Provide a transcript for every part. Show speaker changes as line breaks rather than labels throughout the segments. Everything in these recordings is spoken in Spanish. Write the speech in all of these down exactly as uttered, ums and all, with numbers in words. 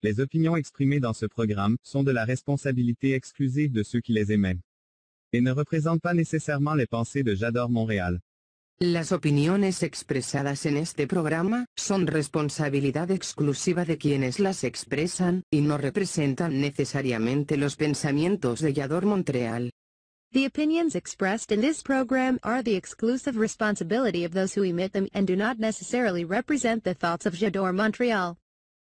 Les opinions exprimées dans ce programme sont de la responsabilité exclusive de ceux qui les émettent et ne représentent pas nécessairement les pensées de J'adore Montréal.
Las opiniones expresadas en este programa son responsabilidad exclusiva de quienes las expresan y no representan necesariamente los pensamientos de J'adore Montréal.
The opinions expressed in this program are the exclusive responsibility of those who emit them and do not necessarily represent the thoughts of J'adore Montréal.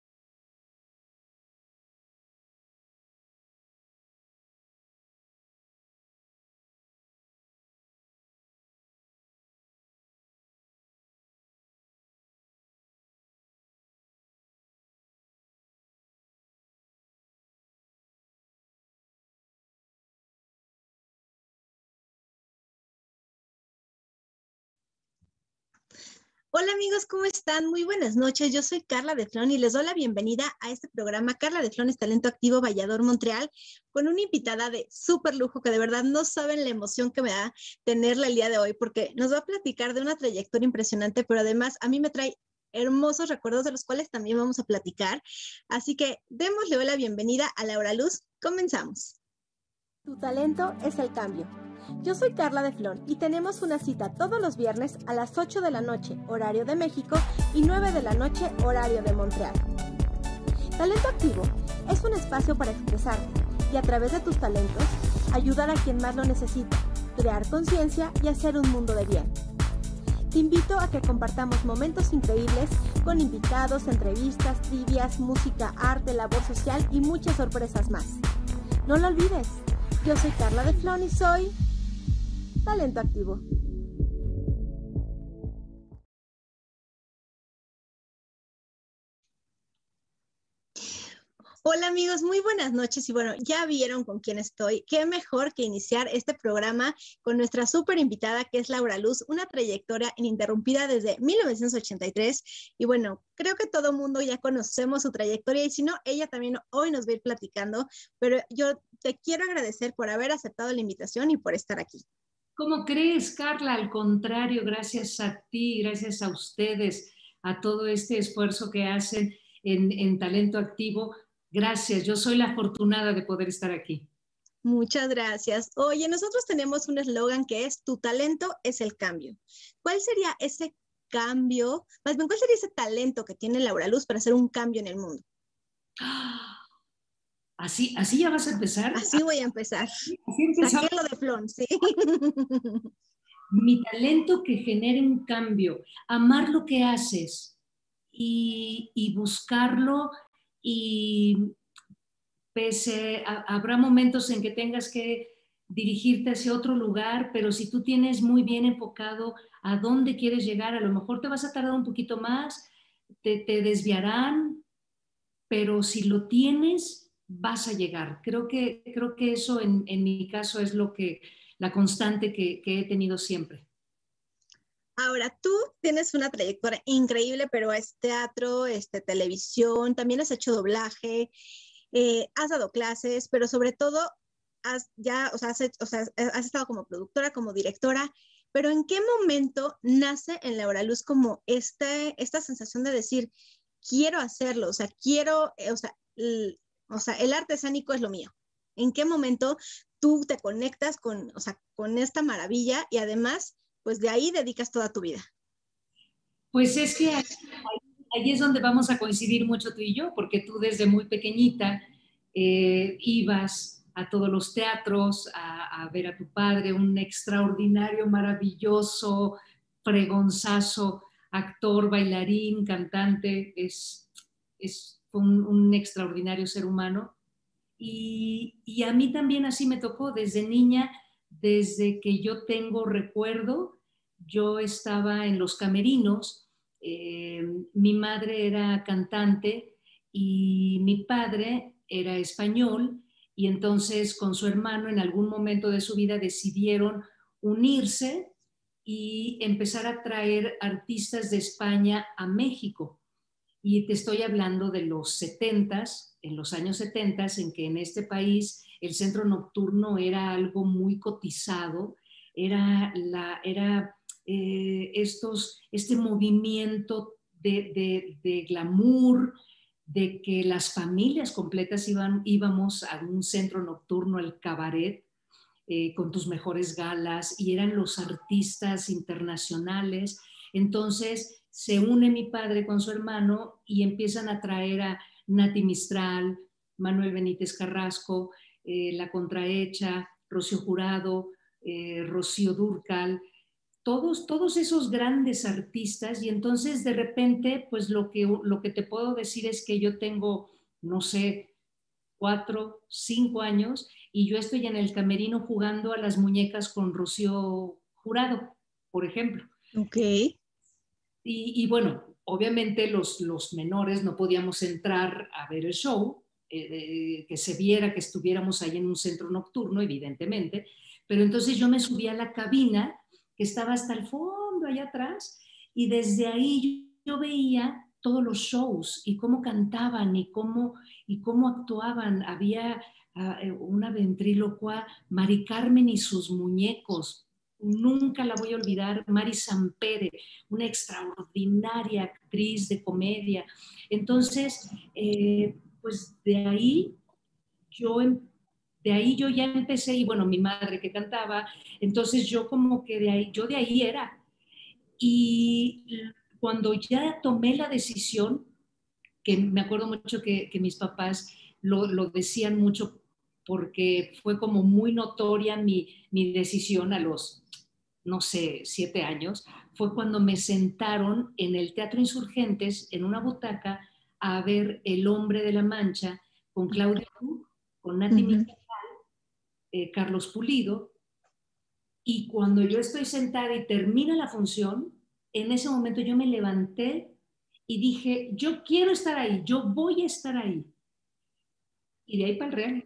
Hola amigos, ¿cómo están? Muy buenas noches, yo soy Carla de Flon y les doy la bienvenida a este programa Carla de Flon es Talento Activo J'adore Montréal con una invitada de súper lujo que de verdad no saben la emoción que me da tenerla el día de hoy porque nos va a platicar de una trayectoria impresionante, pero además a mí me trae hermosos recuerdos de los cuales también vamos a platicar. Así que démosle hoy la bienvenida a Laura Luz. Comenzamos.
Tu talento es el cambio. Yo soy Carla de Flon y tenemos una cita todos los viernes a las ocho de la noche, horario de México, y nueve de la noche, horario de Montreal. Talento Activo es un espacio para expresarte y a través de tus talentos, ayudar a quien más lo necesita, crear conciencia y hacer un mundo de bien. Te invito a que compartamos momentos increíbles con invitados, entrevistas, trivias, música, arte, labor social y muchas sorpresas más. No lo olvides, yo soy Carla de Flon y soy Talento Activo.
Hola amigos, muy buenas noches y bueno, ya vieron con quién estoy. Qué mejor que iniciar este programa con nuestra súper invitada que es Laura Luz, una trayectoria ininterrumpida desde mil novecientos ochenta y tres y bueno, creo que todo mundo ya conocemos su trayectoria y si no, ella también hoy nos va a ir platicando, pero yo te quiero agradecer por haber aceptado la invitación y por estar aquí.
¿Cómo crees, Carla? Al contrario, gracias a ti, gracias a ustedes, a todo este esfuerzo que hacen en, en Talento Activo. Gracias, yo soy la afortunada de poder estar aquí.
Muchas gracias. Oye, nosotros tenemos un eslogan que es tu talento es el cambio. ¿Cuál sería ese cambio? Más bien, ¿cuál sería ese talento que tiene Laura Luz para hacer un cambio en el mundo?
¿Así, así ya vas a empezar?
Así voy a empezar.
Así empezamos.
Saqué lo de Flon, sí.
Mi talento que genere un cambio, amar lo que haces y, y buscarlo y pese a, habrá momentos en que tengas que dirigirte hacia otro lugar, pero si tú tienes muy bien enfocado a dónde quieres llegar, a lo mejor te vas a tardar un poquito más, te, te desviarán, pero si lo tienes, vas a llegar. Creo que, creo que eso en, en mi caso es lo que, la constante que, que he tenido siempre.
Ahora, tú tienes una trayectoria increíble, pero es teatro, este, televisión, también has hecho doblaje, eh, has dado clases, pero sobre todo has ya, o sea, has, hecho, o sea, has estado como productora, como directora, pero ¿en qué momento nace en Laura Luz como este, esta sensación de decir, quiero hacerlo, o sea, quiero, eh, o sea, el, o sea, el arte escénico es lo mío? ¿En qué momento tú te conectas con, o sea, con esta maravilla y además pues de ahí dedicas toda tu vida?
Pues es que ahí, ahí es donde vamos a coincidir mucho tú y yo, porque tú desde muy pequeñita eh, ibas a todos los teatros a, a ver a tu padre, un extraordinario, maravilloso, fregonzazo, actor, bailarín, cantante, es, es un, un extraordinario ser humano. Y, y a mí también así me tocó desde niña, desde que yo tengo recuerdo, yo estaba en los camerinos, eh, mi madre era cantante y mi padre era español y entonces con su hermano en algún momento de su vida decidieron unirse y empezar a traer artistas de España a México. Y te estoy hablando de los setentas, en los años setentas, en que en este país el centro nocturno era algo muy cotizado, era, la, era eh, estos, este movimiento de, de, de glamour, de que las familias completas iban, íbamos a un centro nocturno, el cabaret, eh, con tus mejores galas, y eran los artistas internacionales. Entonces se une mi padre con su hermano y empiezan a traer a Nati Mistral, Manuel Benítez Carrasco, eh, La Contrahecha, Rocío Jurado, eh, Rocío Dúrcal, todos, todos esos grandes artistas. Y entonces de repente, pues lo que, lo que te puedo decir es que yo tengo, no sé, cuatro, cinco años, y yo estoy en el camerino jugando a las muñecas con Rocío Jurado, por ejemplo.
Ok.
Y, y bueno, obviamente los, los menores no podíamos entrar a ver el show, eh, que se viera que estuviéramos ahí en un centro nocturno, evidentemente, pero entonces yo me subí a la cabina que estaba hasta el fondo, allá atrás, y desde ahí yo, yo veía todos los shows y cómo cantaban y cómo, y cómo actuaban. Había uh, una ventrílocua, Mari Carmen y sus muñecos, nunca la voy a olvidar, Mari Sampere, una extraordinaria actriz de comedia. Entonces, eh, pues de ahí yo de ahí yo ya empecé, y bueno, mi madre que cantaba, entonces yo como que de ahí, yo de ahí era. Y cuando ya tomé la decisión, que me acuerdo mucho que, que mis papás lo, lo, decían mucho porque fue como muy notoria mi, mi decisión a los, no sé, siete años, fue cuando me sentaron en el Teatro Insurgentes, en una butaca, a ver El Hombre de la Mancha, con Claudia Cook, con Nati uh-huh. Mistral, eh, Carlos Pulido, y cuando yo estoy sentada y termina la función, en ese momento yo me levanté y dije, yo quiero estar ahí, yo voy a estar ahí. Y de ahí para el real.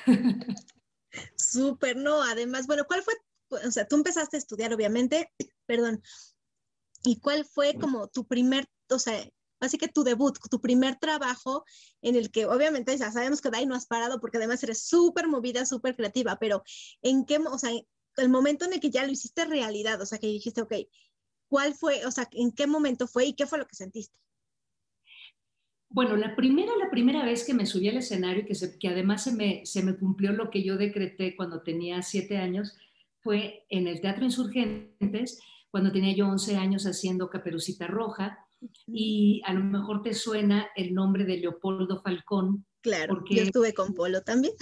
Súper, no, además, bueno, ¿cuál fue? O sea, tú empezaste a estudiar, obviamente, perdón, ¿y cuál fue como tu primer, o sea, así que tu debut, tu primer trabajo en el que obviamente ya sabemos que de ahí no has parado porque además eres súper movida, súper creativa, pero en qué, o sea, el momento en el que ya lo hiciste realidad, o sea, que dijiste, ok, ¿cuál fue, o sea, en qué momento fue y qué fue lo que sentiste?
Bueno, la primera, la primera vez que me subí al escenario y que, se, que además se me, se me cumplió lo que yo decreté cuando tenía siete años, fue en el Teatro Insurgentes, cuando tenía yo once años haciendo Caperucita Roja, y a lo mejor te suena el nombre de Leopoldo Falcón.
Claro, porque yo estuve con Polo también.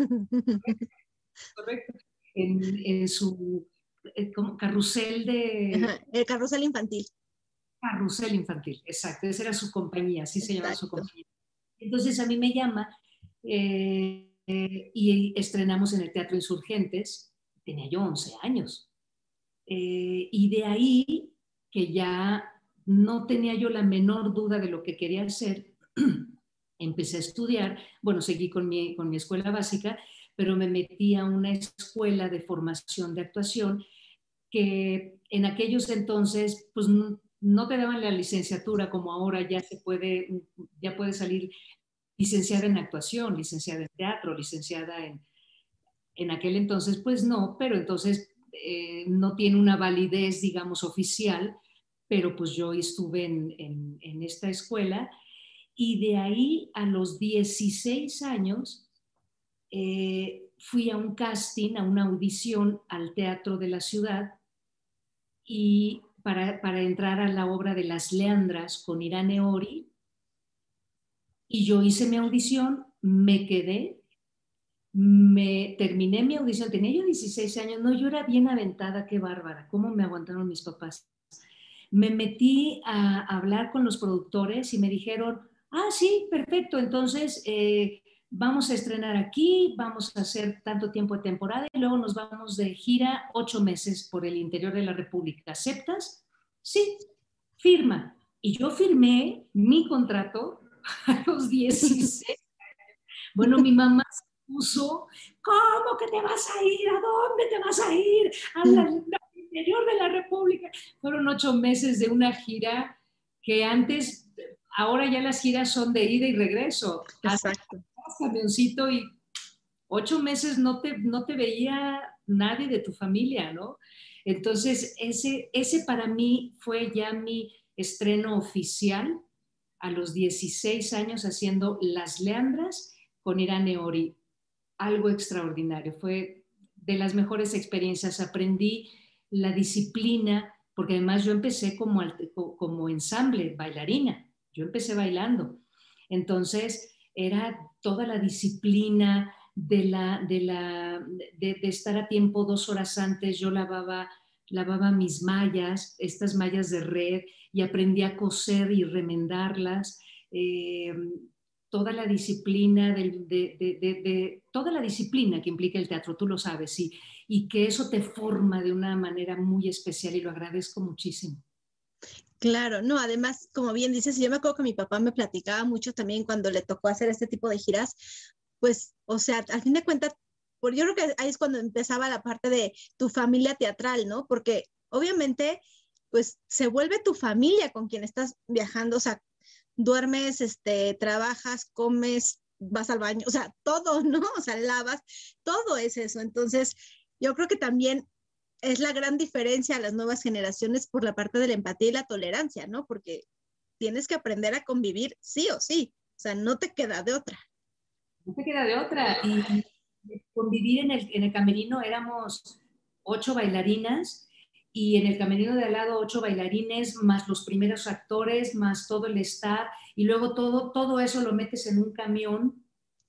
Correcto. En, en su como carrusel de...
Ajá, el carrusel infantil.
Carrusel Infantil, exacto. Esa era su compañía, así se llamaba su compañía. Entonces a mí me llama eh, eh, y estrenamos en el Teatro Insurgentes. Tenía yo once años. Eh, y de ahí que ya no tenía yo la menor duda de lo que quería hacer, empecé a estudiar. Bueno, seguí con mi, con mi escuela básica, pero me metí a una escuela de formación de actuación que en aquellos entonces pues no, no te daban la licenciatura como ahora. Ya se puede, ya puede salir licenciada en actuación, licenciada en teatro, licenciada en... En aquel entonces pues no, pero entonces eh, no tiene una validez, digamos, oficial, pero pues yo estuve en, en, en esta escuela, y de ahí a los dieciséis años eh, fui a un casting, a una audición al Teatro de la Ciudad, y para, para entrar a la obra de Las Leandras con Irane Ori, y yo hice mi audición, me quedé, me terminé mi audición, tenía yo dieciséis años, no, yo era bien aventada, qué bárbara, cómo me aguantaron mis papás. Me metí a hablar con los productores y me dijeron, ah, sí, perfecto, entonces eh, vamos a estrenar aquí, vamos a hacer tanto tiempo de temporada y luego nos vamos de gira ocho meses por el interior de la República. ¿Aceptas? Sí, firma. Y yo firmé mi contrato a los dieciséis. Bueno, mi mamá se puso, ¿cómo que te vas a ir? ¿A dónde te vas a ir? Al interior de la República. Fueron ocho meses de una gira que antes, ahora ya las giras son de ida y regreso.
Exacto.
Camioncito y ocho meses no te, no te veía nadie de tu familia, ¿no? Entonces, ese, ese para mí fue ya mi estreno oficial a los dieciséis años haciendo Las Leandras con Irán Eori. Algo extraordinario, fue de las mejores experiencias. Aprendí la disciplina, porque además yo empecé como, como ensamble, bailarina, yo empecé bailando. Entonces era toda la disciplina de, la, de, la, de, de estar a tiempo dos horas antes. Yo lavaba, lavaba mis mallas, estas mallas de red, y aprendí a coser y remendarlas. Eh, toda la disciplina de, de, de, de, de, toda la disciplina que implica el teatro, tú lo sabes, y, y que eso te forma de una manera muy especial, y lo agradezco muchísimo.
Claro, no, además, como bien dices, yo me acuerdo que mi papá me platicaba mucho también cuando le tocó hacer este tipo de giras, pues, o sea, al fin de cuentas, por, yo creo que ahí es cuando empezaba la parte de tu familia teatral, ¿no? Porque obviamente, pues, se vuelve tu familia con quien estás viajando, o sea, duermes, este, trabajas, comes, vas al baño, o sea, todo, ¿no? O sea, lavas, todo es eso. Entonces, yo creo que también es la gran diferencia a las nuevas generaciones por la parte de la empatía y la tolerancia, ¿no? Porque tienes que aprender a convivir sí o sí, o sea, no te queda de otra.
No te queda de otra. Y convivir en el, en el camerino éramos ocho bailarinas, y en el camerino de al lado ocho bailarines, más los primeros actores, más todo el staff, y luego todo, todo eso lo metes en un camión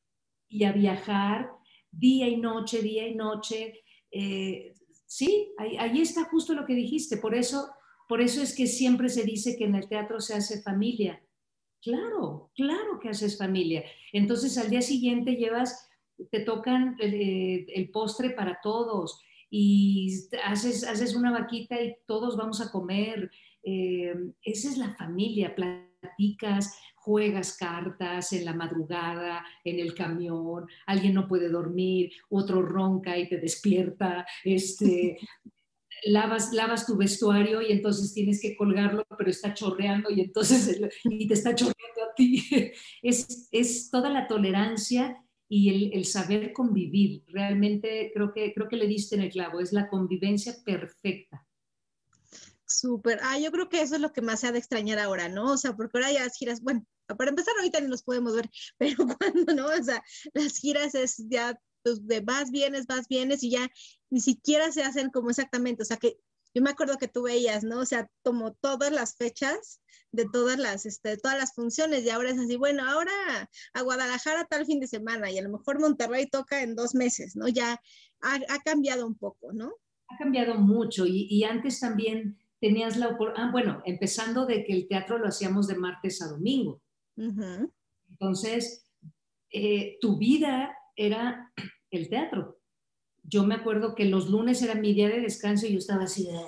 y a viajar día y noche, día y noche. Eh, sí, ahí, ahí está justo lo que dijiste. Por eso, por eso es que siempre se dice que en el teatro se hace familia. Claro, claro que haces familia. Entonces al día siguiente llevas, te tocan el, el postre para todos, y haces, haces una vaquita y todos vamos a comer. Eh, esa es la familia, platicas, juegas cartas en la madrugada, en el camión, alguien no puede dormir, otro ronca y te despierta, este, lavas, lavas tu vestuario y entonces tienes que colgarlo, pero está chorreando y entonces y te está chorreando a ti. Es, es toda la tolerancia y el, el saber convivir. Realmente creo que, creo que le diste en el clavo, es la convivencia perfecta.
Súper. Ah, yo creo que eso es lo que más se ha de extrañar ahora, ¿no? O sea, porque ahora ya las giras, bueno, para empezar ahorita ni los podemos ver, pero cuando no, o sea, las giras es ya pues, de vas, vienes, vas, vienes y ya ni siquiera se hacen como exactamente, o sea, que yo me acuerdo que tú veías, ¿no? O sea, como todas las fechas de todas las, este, todas las funciones, y ahora es así, bueno, ahora a Guadalajara tal fin de semana y a lo mejor Monterrey toca en dos meses, ¿no? Ya ha, ha cambiado un poco, ¿no?
Ha cambiado mucho, y, y antes también tenías la oportunidad, ah, bueno, empezando de que el teatro lo hacíamos de martes a domingo. Uh-huh. Entonces, eh, tu vida era el teatro. Yo me acuerdo que los lunes era mi día de descanso y yo estaba así de...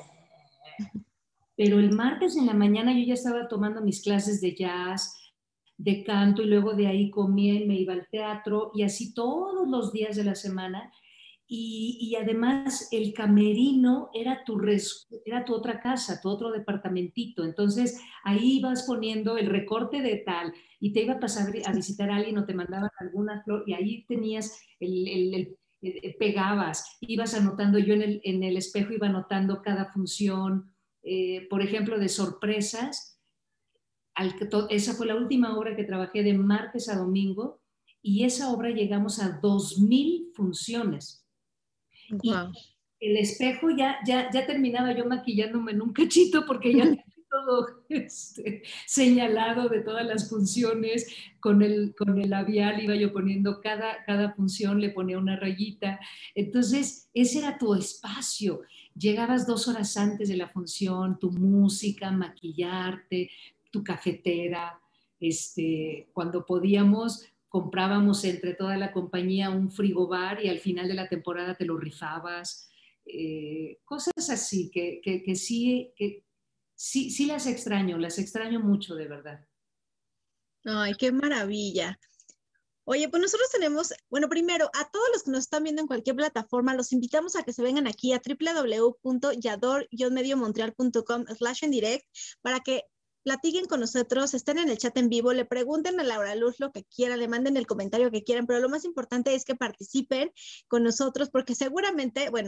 Pero el martes en la mañana yo ya estaba tomando mis clases de jazz, de canto, y luego de ahí comía y me iba al teatro, y así todos los días de la semana. Y, y además el camerino era tu, res, era tu otra casa, tu otro departamentito. Entonces ahí ibas poniendo el recorte de tal, y te iba a pasar a visitar a alguien o te mandaban alguna flor, y ahí tenías el, el, el, el pegabas, ibas anotando. Yo en el, en el espejo iba anotando cada función, eh, por ejemplo, de sorpresas. Al, esa fue la última obra que trabajé de martes a domingo, y esa obra llegamos a dos mil funciones. Wow. Y el espejo ya, ya, ya terminaba yo maquillándome en un cachito porque ya tenía todo este, señalado de todas las funciones. Con el, con el labial iba yo poniendo cada, cada función, le ponía una rayita. Entonces, ese era tu espacio. Llegabas dos horas antes de la función, tu música, maquillarte, tu cafetera. Este, cuando podíamos, comprábamos entre toda la compañía un frigobar y al final de la temporada te lo rifabas. Eh, cosas así que, que, que, sí, que sí, sí las extraño, las extraño mucho, de verdad.
Ay, qué maravilla. Oye, pues nosotros tenemos, bueno, primero, a todos los que nos están viendo en cualquier plataforma, los invitamos a que se vengan aquí a doble u doble u doble u punto yador guion medio montreal punto com slash en direct para que platiquen con nosotros, estén en el chat en vivo, le pregunten a Laura Luz lo que quieran, le manden el comentario que quieran, pero lo más importante es que participen con nosotros, porque seguramente, bueno,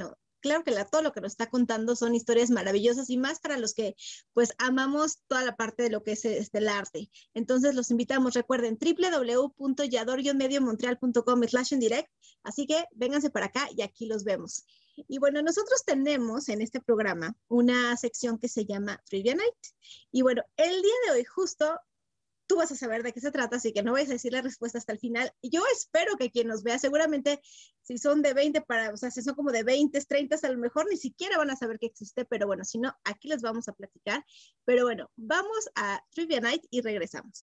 claro que la, todo lo que nos está contando son historias maravillosas y más para los que pues amamos toda la parte de lo que es este, el arte. Entonces los invitamos, recuerden, w w w punto yador guion medio montreal punto com slash en direct, así que vénganse para acá y aquí los vemos. Y bueno, nosotros tenemos en este programa una sección que se llama Trivia Night. Y bueno, el día de hoy justo tú vas a saber de qué se trata, así que no vais a decir la respuesta hasta el final. Yo espero que quien nos vea, seguramente si son de veinte para, o sea, si son como de veinte, treinta, a lo mejor ni siquiera van a saber que existe, pero bueno, si no, aquí les vamos a platicar. Pero bueno, vamos a Trivia Night y regresamos.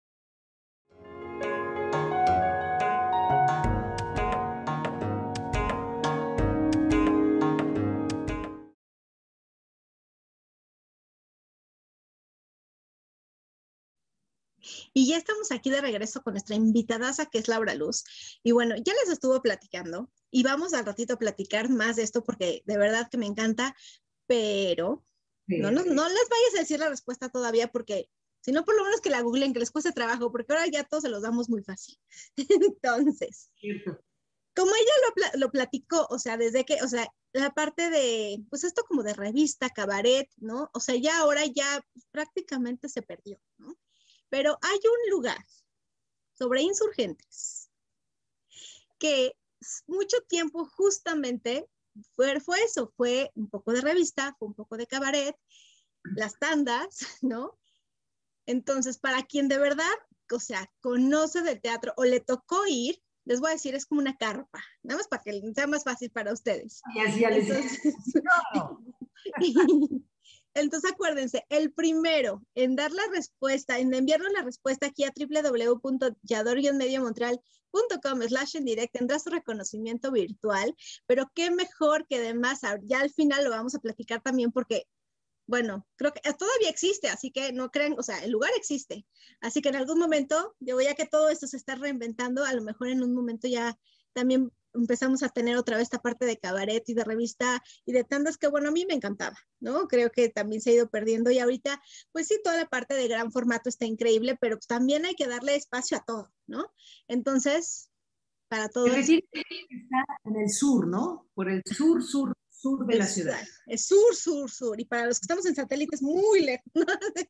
Y ya estamos aquí de regreso con nuestra invitadaza que es Laura Luz. Y bueno, ya les estuvo platicando y vamos al ratito a platicar más de esto porque de verdad que me encanta, pero sí. no, no, no les vayas a decir la respuesta todavía porque si no, por lo menos que la googlen, que les cueste trabajo, porque ahora ya todos se los damos muy fácil. Entonces, Cierto. como ella lo, lo platicó, o sea, desde que, o sea, la parte de, pues esto como de revista, cabaret, ¿no? O sea, ya ahora ya pues, prácticamente se perdió, ¿no? Pero hay un lugar sobre Insurgentes que mucho tiempo justamente fue, fue eso, fue un poco de revista, fue un poco de cabaret, las tandas, ¿no? Entonces, para quien de verdad, o sea, conoce del teatro o le tocó ir, les voy a decir, es como una carpa, nada más para que sea más fácil para ustedes.
Y así ya les
Entonces, no. Entonces acuérdense, el primero en dar la respuesta, en enviarnos la respuesta aquí a w w w punto yador guion medio montreal punto com slash en direct tendrá su reconocimiento virtual, pero qué mejor que además ya al final lo vamos a platicar también porque, bueno, creo que todavía existe, así que no crean, o sea, el lugar existe, así que en algún momento, yo ya que todo esto se está reinventando, a lo mejor en un momento ya también empezamos a tener otra vez esta parte de cabaret y de revista y de tandas que, bueno, a mí me encantaba, ¿no? Creo que también se ha ido perdiendo y ahorita, pues sí, toda la parte de gran formato está increíble, pero pues también hay que darle espacio a todo, ¿no? Entonces, para todo
es decir, está en el sur, ¿no? Por el sur, sur, sur de es, la ciudad.
Es sur, sur, sur. Y para los que estamos en satélites, muy lejos, ¿no?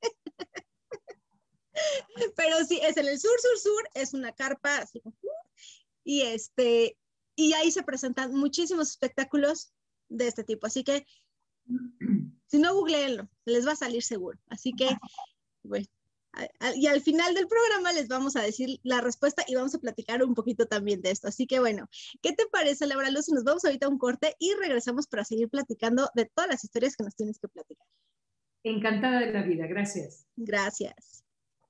Pero sí, es en el sur, sur, sur, es una carpa así, y este... Y ahí se presentan muchísimos espectáculos de este tipo. Así que, si no, googleenlo, les va a salir seguro. Así que, bueno, a, a, y al final del programa les vamos a decir la respuesta y vamos a platicar un poquito también de esto. Así que, bueno, ¿qué te parece, Laura Luz? Nos vamos ahorita a un corte y regresamos para seguir platicando de todas las historias que nos tienes que platicar.
Encantada de la vida, gracias.
Gracias.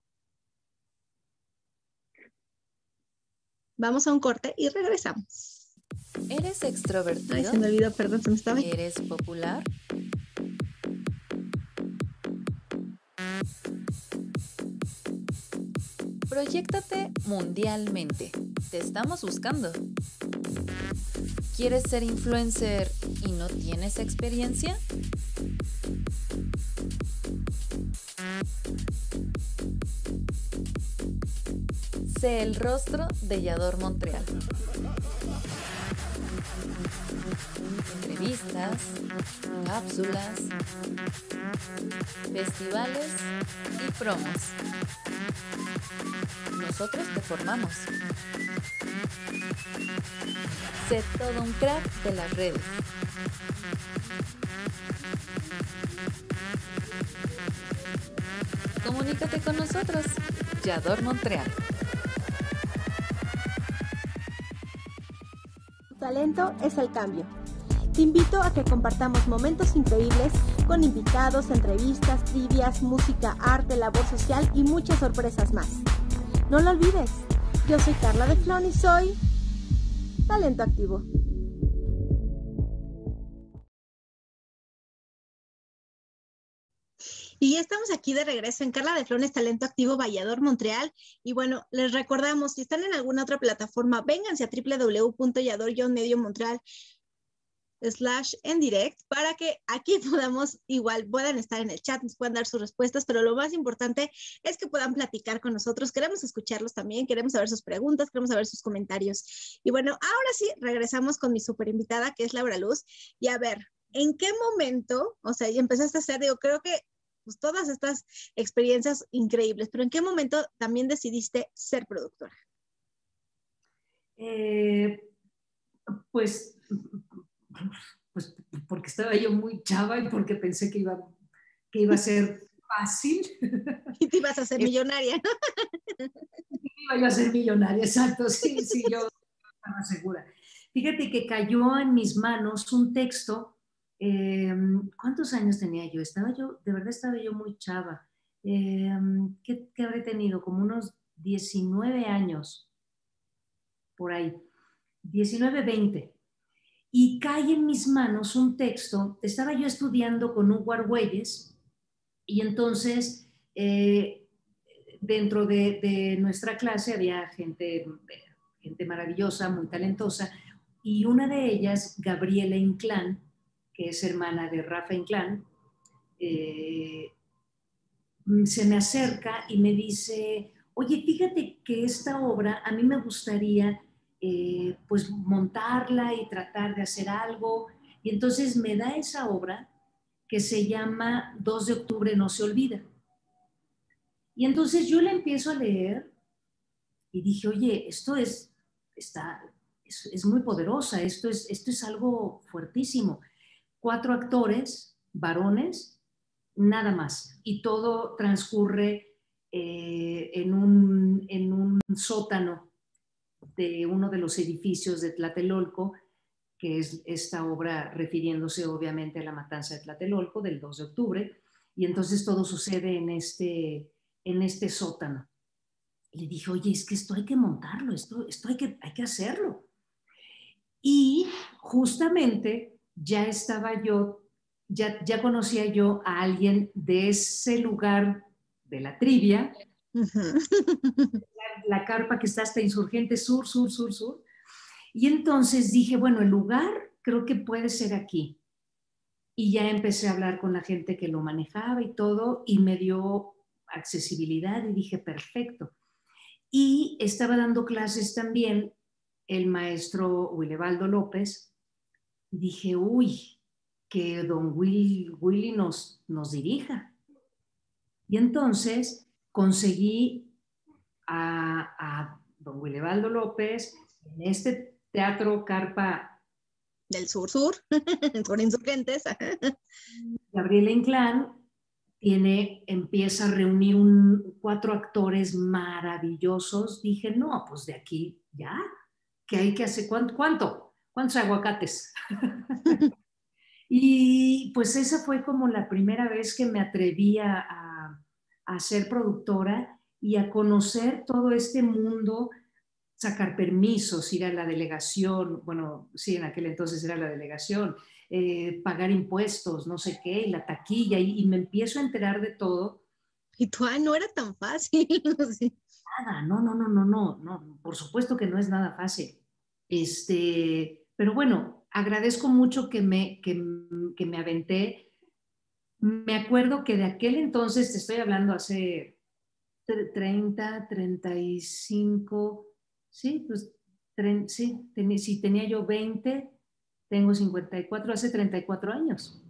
Vamos a un corte y regresamos.
¿Eres extrovertido?
Ay, se me olvidó, perdón, se me estaba...
¿Eres popular? Proyéctate mundialmente. Te estamos buscando. ¿Quieres ser influencer y no tienes experiencia? Sé el rostro de Yador Montreal. Entrevistas, cápsulas, festivales y promos. Nosotros te formamos. Sé todo un crack de las redes. Comunícate con nosotros, Yador Montreal.
Tu talento es el cambio. Te invito a que compartamos momentos increíbles con invitados, entrevistas, trivias, música, arte, labor social y muchas sorpresas más. No lo olvides, yo soy Carla de Flon y soy Talento Activo.
Y ya estamos aquí de regreso en Carla de Flones, Talento Activo, Vallador, Montreal. Y bueno, les recordamos, si están en alguna otra plataforma, vénganse a w w w punto yador guion medio montreal slash en direct para que aquí podamos, igual puedan estar en el chat, nos puedan dar sus respuestas, pero lo más importante es que puedan platicar con nosotros. Queremos escucharlos también, queremos saber sus preguntas, queremos saber sus comentarios. Y bueno, ahora sí, regresamos con mi súper invitada, que es Laura Luz. Y a ver, ¿en qué momento, o sea, ya empezaste a hacer, digo, creo que pues, todas estas experiencias increíbles, pero ¿en qué momento también decidiste ser productora?
Eh, pues, pues porque estaba yo muy chava y porque pensé que iba, que iba a ser fácil.
Y te ibas a ser millonaria, ¿no?
Iba yo a ser millonaria, exacto, sí, sí, yo estaba segura. Fíjate que cayó en mis manos un texto. Eh, ¿Cuántos años tenía yo? Estaba yo, de verdad estaba yo muy chava. Eh, ¿qué, ¿Qué habré tenido? Como unos diecinueve años, por ahí. diecinueve, veinte. Y cae en mis manos un texto. Estaba yo estudiando con Hugo Argüelles y entonces eh, dentro de, de nuestra clase había gente, gente maravillosa, muy talentosa, y una de ellas, Gabriela Inclán, que es hermana de Rafa Inclán, eh, se me acerca y me dice, oye, fíjate que esta obra a mí me gustaría eh, pues montarla y tratar de hacer algo. Y entonces me da esa obra que se llama dos de octubre no se olvida. Y entonces yo la empiezo a leer y dije, oye, esto es, está, es, es muy poderosa, esto es, esto es algo fuertísimo. Cuatro actores, varones, nada más. Y todo transcurre eh, en, un, en un sótano de uno de los edificios de Tlatelolco, que es esta obra refiriéndose obviamente a la matanza de Tlatelolco del dos de octubre. Y entonces todo sucede en este, en este sótano. Y le dije, oye, es que esto hay que montarlo, esto, esto hay, que, hay que hacerlo. Y justamente ya estaba yo, ya, ya conocía yo a alguien de ese lugar de la trivia,
Uh-huh.
la, la carpa que está hasta Insurgente Sur, Sur, Sur, Sur. Y entonces dije, bueno, el lugar creo que puede ser aquí. Y ya empecé a hablar con la gente que lo manejaba y todo, y me dio accesibilidad y dije, perfecto. Y estaba dando clases también el maestro Willebaldo López, y dije, uy, que don Will, Willy nos, nos dirija. Y entonces conseguí a, a don Willebaldo López en este teatro Carpa
Del sur sur, por Insurgentes.
Gabriela Inclán. Tiene, empieza a reunir un, cuatro actores maravillosos. Dije, no, pues de aquí ya, ¿qué hay que hacer? ¿Cuánto? ¿Cuánto? ¿Cuántos aguacates? Y pues esa fue como la primera vez que me atreví a, a, a ser productora y a conocer todo este mundo, sacar permisos, ir a la delegación, bueno, sí, en aquel entonces era la delegación, eh, pagar impuestos, no sé qué, y la taquilla, y, y me empiezo a enterar de todo.
Y tú, ah, no era tan fácil. Sí.
Nada, no, no, no, no, no, no, por supuesto que no es nada fácil. Este, pero bueno, agradezco mucho que me, que, que me aventé. Me acuerdo que de aquel entonces, te estoy hablando hace treinta, treinta y cinco, sí, pues tre- sí, ten, si tenía yo veinte, tengo cincuenta y cuatro, hace treinta y cuatro años.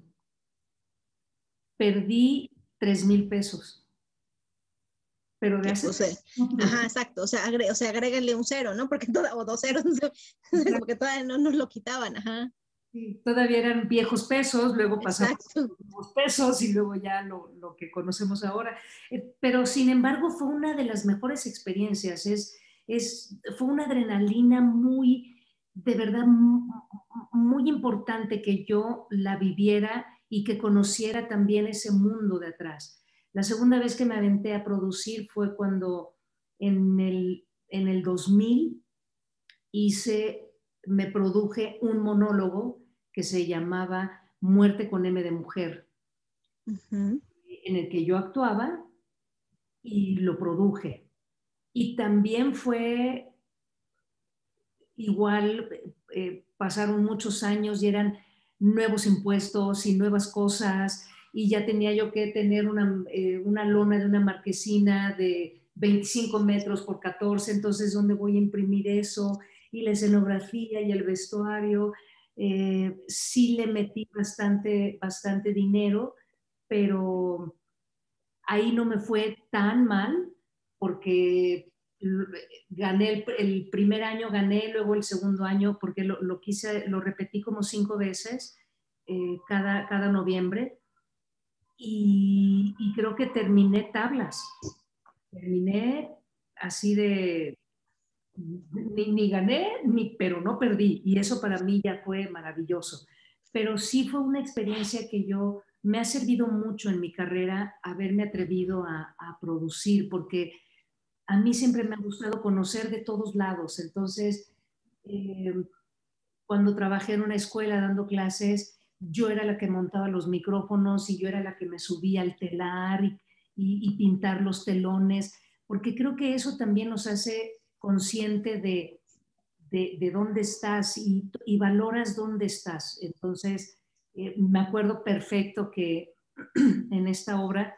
Perdí tres mil pesos, pero de hace...
O sea, ajá, exacto, o sea, agre, o sea, agréguenle un cero, ¿no? Porque toda, o dos ceros, como que todavía no nos lo quitaban, ajá.
Sí, todavía eran viejos pesos, luego pasamos a los nuevos pesos y luego ya lo, lo que conocemos ahora. Eh, pero sin embargo fue una de las mejores experiencias, es, es, fue una adrenalina muy, de verdad, muy importante que yo la viviera y que conociera también ese mundo de atrás. La segunda vez que me aventé a producir fue cuando en el, en el dos mil hice, me produje un monólogo que se llamaba Muerte con M de Mujer, uh-huh. en el que yo actuaba y lo produje. Y también fue igual, eh, pasaron muchos años y eran nuevos impuestos y nuevas cosas, y ya tenía yo que tener una, eh, una lona de una marquesina de veinticinco metros por catorce, entonces ¿dónde voy a imprimir eso? Y la escenografía y el vestuario. Eh, sí le metí bastante, bastante dinero, pero ahí no me fue tan mal porque gané el, el primer año, gané, luego el segundo año, porque lo, lo quise, lo repetí como cinco veces eh, cada, cada noviembre y, y creo que terminé tablas. Terminé así de, ni, ni gané, ni, pero no perdí. Y eso para mí ya fue maravilloso. Pero sí fue una experiencia que yo, me ha servido mucho en mi carrera haberme atrevido a, a producir, porque a mí siempre me ha gustado conocer de todos lados. Entonces, eh, cuando trabajé en una escuela dando clases, yo era la que montaba los micrófonos y yo era la que me subía al telar y, y, y pintar los telones, porque creo que eso también nos hace consciente de, de, de dónde estás y, y valoras dónde estás. Entonces, eh, me acuerdo perfecto que en esta obra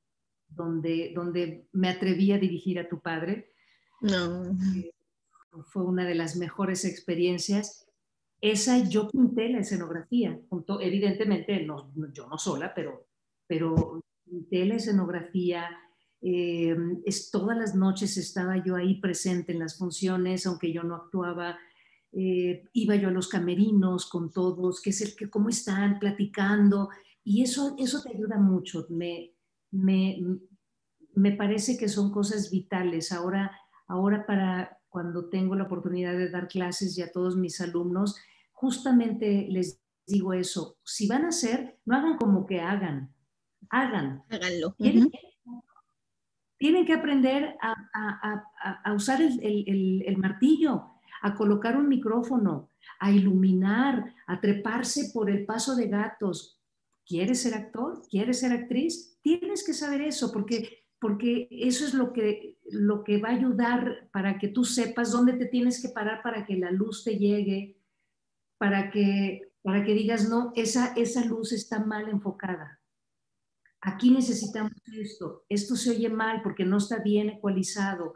donde, donde me atreví a dirigir a tu padre,
No.
eh, fue una de las mejores experiencias. Esa yo pinté la escenografía, junto, evidentemente no, yo no sola, pero, pero pinté la escenografía. Eh, es, todas las noches estaba yo ahí presente en las funciones, aunque yo no actuaba. Eh, iba yo a los camerinos con todos, qué es el que, cómo están, platicando, y eso, eso te ayuda mucho. Me, me, me parece que son cosas vitales. Ahora, ahora para cuando tengo la oportunidad de dar clases y a todos mis alumnos, justamente les digo eso. Si van a hacer, no hagan como que hagan, hagan.
Háganlo.
Tienen,
Uh-huh.
tienen que aprender a, a, a, a usar el, el, el martillo, a colocar un micrófono, a iluminar, a treparse por el paso de gatos. ¿Quieres ser actor? ¿Quieres ser actriz? Tienes que saber eso, porque, porque eso es lo que, lo que va a ayudar para que tú sepas dónde te tienes que parar para que la luz te llegue, para que, para que digas, no, esa, esa luz está mal enfocada. Aquí necesitamos esto, esto se oye mal porque no está bien ecualizado.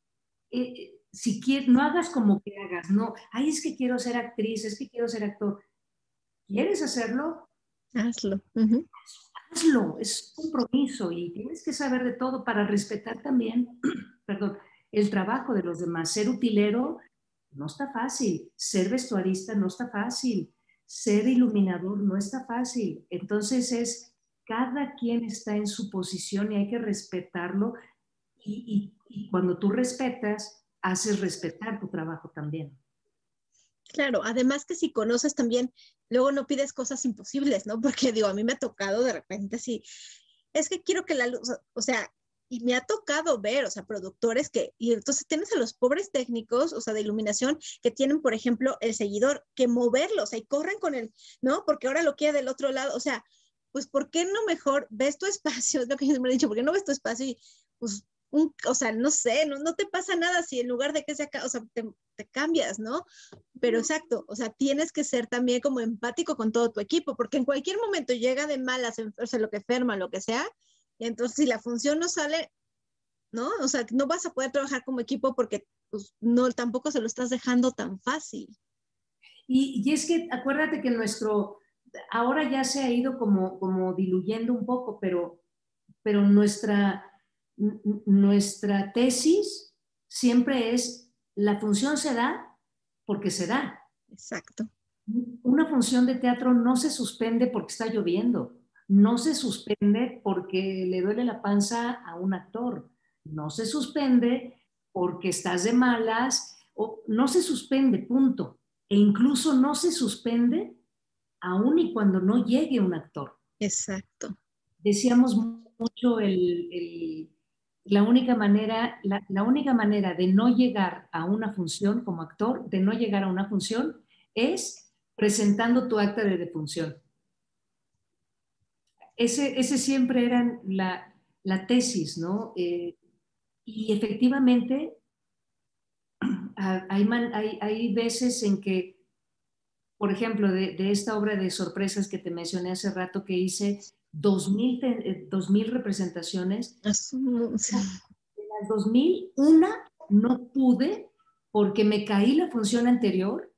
Eh, si quieres, no hagas como que hagas, no, ay, es que quiero ser actriz, es que quiero ser actor. ¿Quieres hacerlo?
Hazlo. Uh-huh.
Hazlo, es un compromiso y tienes que saber de todo para respetar también, perdón, el trabajo de los demás. Ser utilero no está fácil, ser vestuarista no está fácil, ser iluminador no está fácil. Entonces es, cada quien está en su posición y hay que respetarlo y, y, y cuando tú respetas, haces respetar tu trabajo también.
Claro, además que si conoces también, luego no pides cosas imposibles, ¿no? Porque digo, a mí me ha tocado de repente así, es que quiero que la luz, o sea, y me ha tocado ver, o sea, productores que, y entonces tienes a los pobres técnicos, o sea, de iluminación, que tienen, por ejemplo, el seguidor, que moverlo, o sea, y corren con él, ¿no? Porque ahora lo quiere del otro lado, o sea, pues, ¿por qué no mejor ves tu espacio? Es lo que yo me he dicho, ¿por qué no ves tu espacio y, pues, un, o sea, no sé, no, no te pasa nada si en lugar de que se acá, o sea, te, te cambias, ¿no? Pero exacto, o sea, tienes que ser también como empático con todo tu equipo, porque en cualquier momento llega de malas, o sea, lo que enferma, lo que sea, y entonces si la función no sale, ¿no? O sea, no vas a poder trabajar como equipo porque pues, no, tampoco se lo estás dejando tan fácil.
Y, y es que acuérdate que nuestro, ahora ya se ha ido como, como diluyendo un poco, pero, pero nuestra, nuestra tesis siempre es, la función se da porque se da.
Exacto.
Una función de teatro no se suspende porque está lloviendo, no se suspende porque le duele la panza a un actor, no se suspende porque estás de malas, o no se suspende, punto. E incluso no se suspende aún y cuando no llegue un actor.
Exacto.
Decíamos mucho el, el, la, única manera, la, la única manera de no llegar a una función como actor, de no llegar a una función, es presentando tu acta de defunción. Ese, ese siempre era la, la tesis, ¿no? Eh, y efectivamente hay, hay, hay veces en que, por ejemplo, de, de esta obra de sorpresas que te mencioné hace rato, que hice dos mil, dos mil representaciones, de las dos mil, una no pude porque me caí la función anterior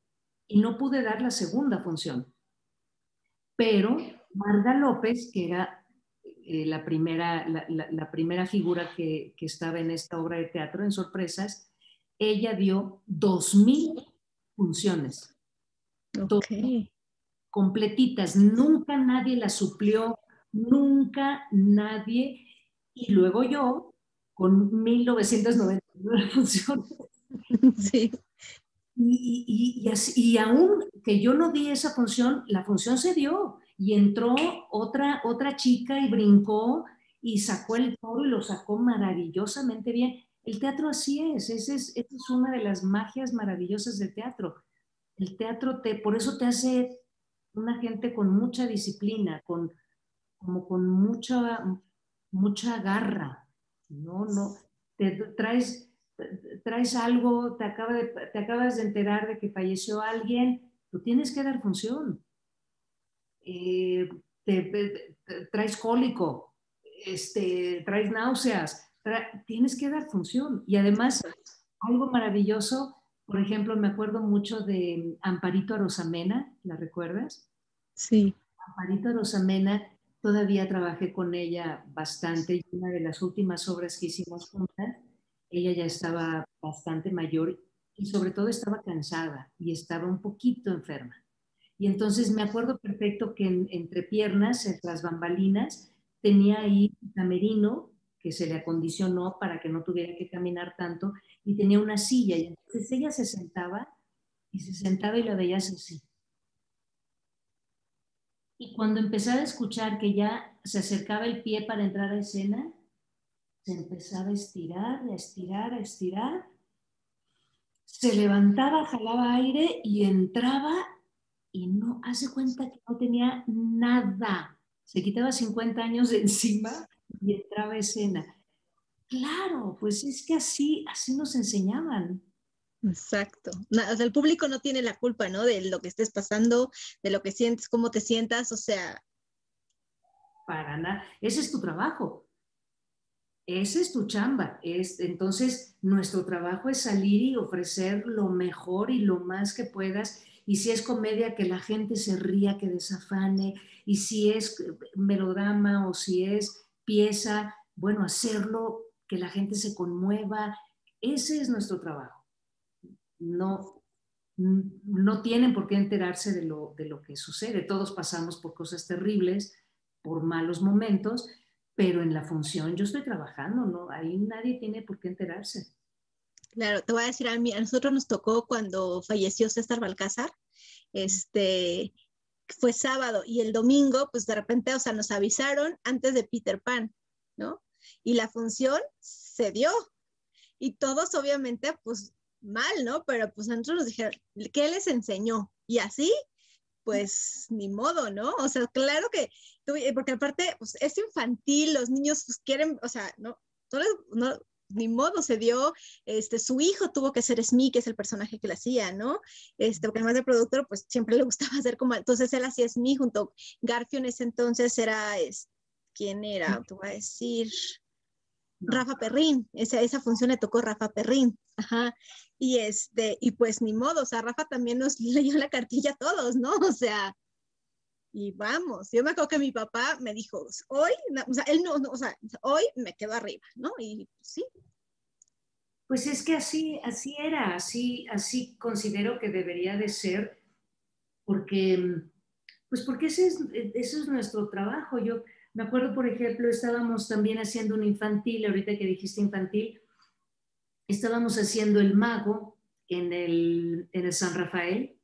y no pude dar la segunda función. Pero Marga López, que era eh, la, primera, la, la, la primera figura que, que estaba en esta obra de teatro, en Sorpresas, ella dio dos mil funciones.
Ok.
Completitas. Nunca nadie las suplió, nunca nadie. Y luego yo, con mil novecientas noventa y nueve funciones.
Sí.
Y, y, y, así, y aún que yo no di esa función, la función se dio y entró otra, otra chica y brincó y sacó el toro y lo sacó maravillosamente bien. El teatro así es, esa es, esa es una de las magias maravillosas del teatro. El teatro, te, por eso te hace una gente con mucha disciplina, con, como con mucha, mucha garra, ¿no? No, te traes traes algo, te, acaba de, te acabas de enterar de que falleció alguien, tú tienes que dar función. Eh, te, te, te, traes cólico, este, traes náuseas, tra tienes que dar función. Y además, algo maravilloso, por ejemplo, me acuerdo mucho de Amparito Arosamena, ¿la recuerdas?
Sí.
Amparito Arosamena, todavía trabajé con ella bastante, y una de las últimas obras que hicimos juntas, ella ya estaba bastante mayor y sobre todo estaba cansada y estaba un poquito enferma. Y entonces me acuerdo perfecto que en, entre piernas, entre las bambalinas, tenía ahí un camerino que se le acondicionó para que no tuviera que caminar tanto y tenía una silla. Y entonces ella se sentaba y se sentaba y la veías así. Y cuando empezaba a escuchar que ya se acercaba el pie para entrar a escena, se empezaba a estirar, a estirar, a estirar. Se levantaba, jalaba aire y entraba y no, hace cuenta que no tenía nada. Se quitaba cincuenta años de encima y entraba a escena. Claro, pues es que así, así nos enseñaban.
Exacto. Na- o sea, el público no tiene la culpa, ¿no? De lo que estés pasando, de lo que sientes, cómo te sientas, o sea.
Para nada. Ese es tu trabajo. Esa es tu chamba. Es, entonces, nuestro trabajo es salir y ofrecer lo mejor y lo más que puedas. Y si es comedia, que la gente se ría, que desafane. Y si es melodrama o si es pieza, bueno, hacerlo, que la gente se conmueva. Ese es nuestro trabajo. No, no tienen por qué enterarse de lo, de lo que sucede. Todos pasamos por cosas terribles, por malos momentos, pero en la función yo estoy trabajando, ¿no? Ahí nadie tiene por qué enterarse.
Claro, te voy a decir, a mí, a nosotros nos tocó cuando falleció César Balcázar, este, fue sábado y el domingo, pues de repente, o sea, nos avisaron antes de Peter Pan, ¿no? Y la función se dio y todos obviamente, pues mal, ¿no? Pero pues a nosotros nos dijeron, ¿qué les enseñó? Y así, pues ni modo, ¿no? O sea, claro que, porque aparte, pues es infantil, los niños pues, quieren, o sea, no, no, les, no ni modo, se dio, este, su hijo tuvo que ser Smee, que es el personaje que le hacía, ¿no? Este, porque además de productor, pues siempre le gustaba hacer como, entonces él hacía Smee junto, Garfio en ese entonces era, es, ¿quién era? Te voy a decir, no. Rafa Perrín, esa, esa función le tocó Rafa Perrín, ajá, y este, y pues ni modo, o sea, Rafa también nos leyó la cartilla a todos, ¿no? O sea, y vamos, yo me acuerdo que mi papá me dijo, hoy, no, o sea, él no, no, o sea, hoy me quedo arriba, ¿no? Y sí.
Pues es que así, así era, así, así considero que debería de ser, porque, pues porque ese es, ese es nuestro trabajo. Yo me acuerdo, por ejemplo, estábamos también haciendo un infantil, ahorita que dijiste infantil, estábamos haciendo El Mago en el, en el San Rafael,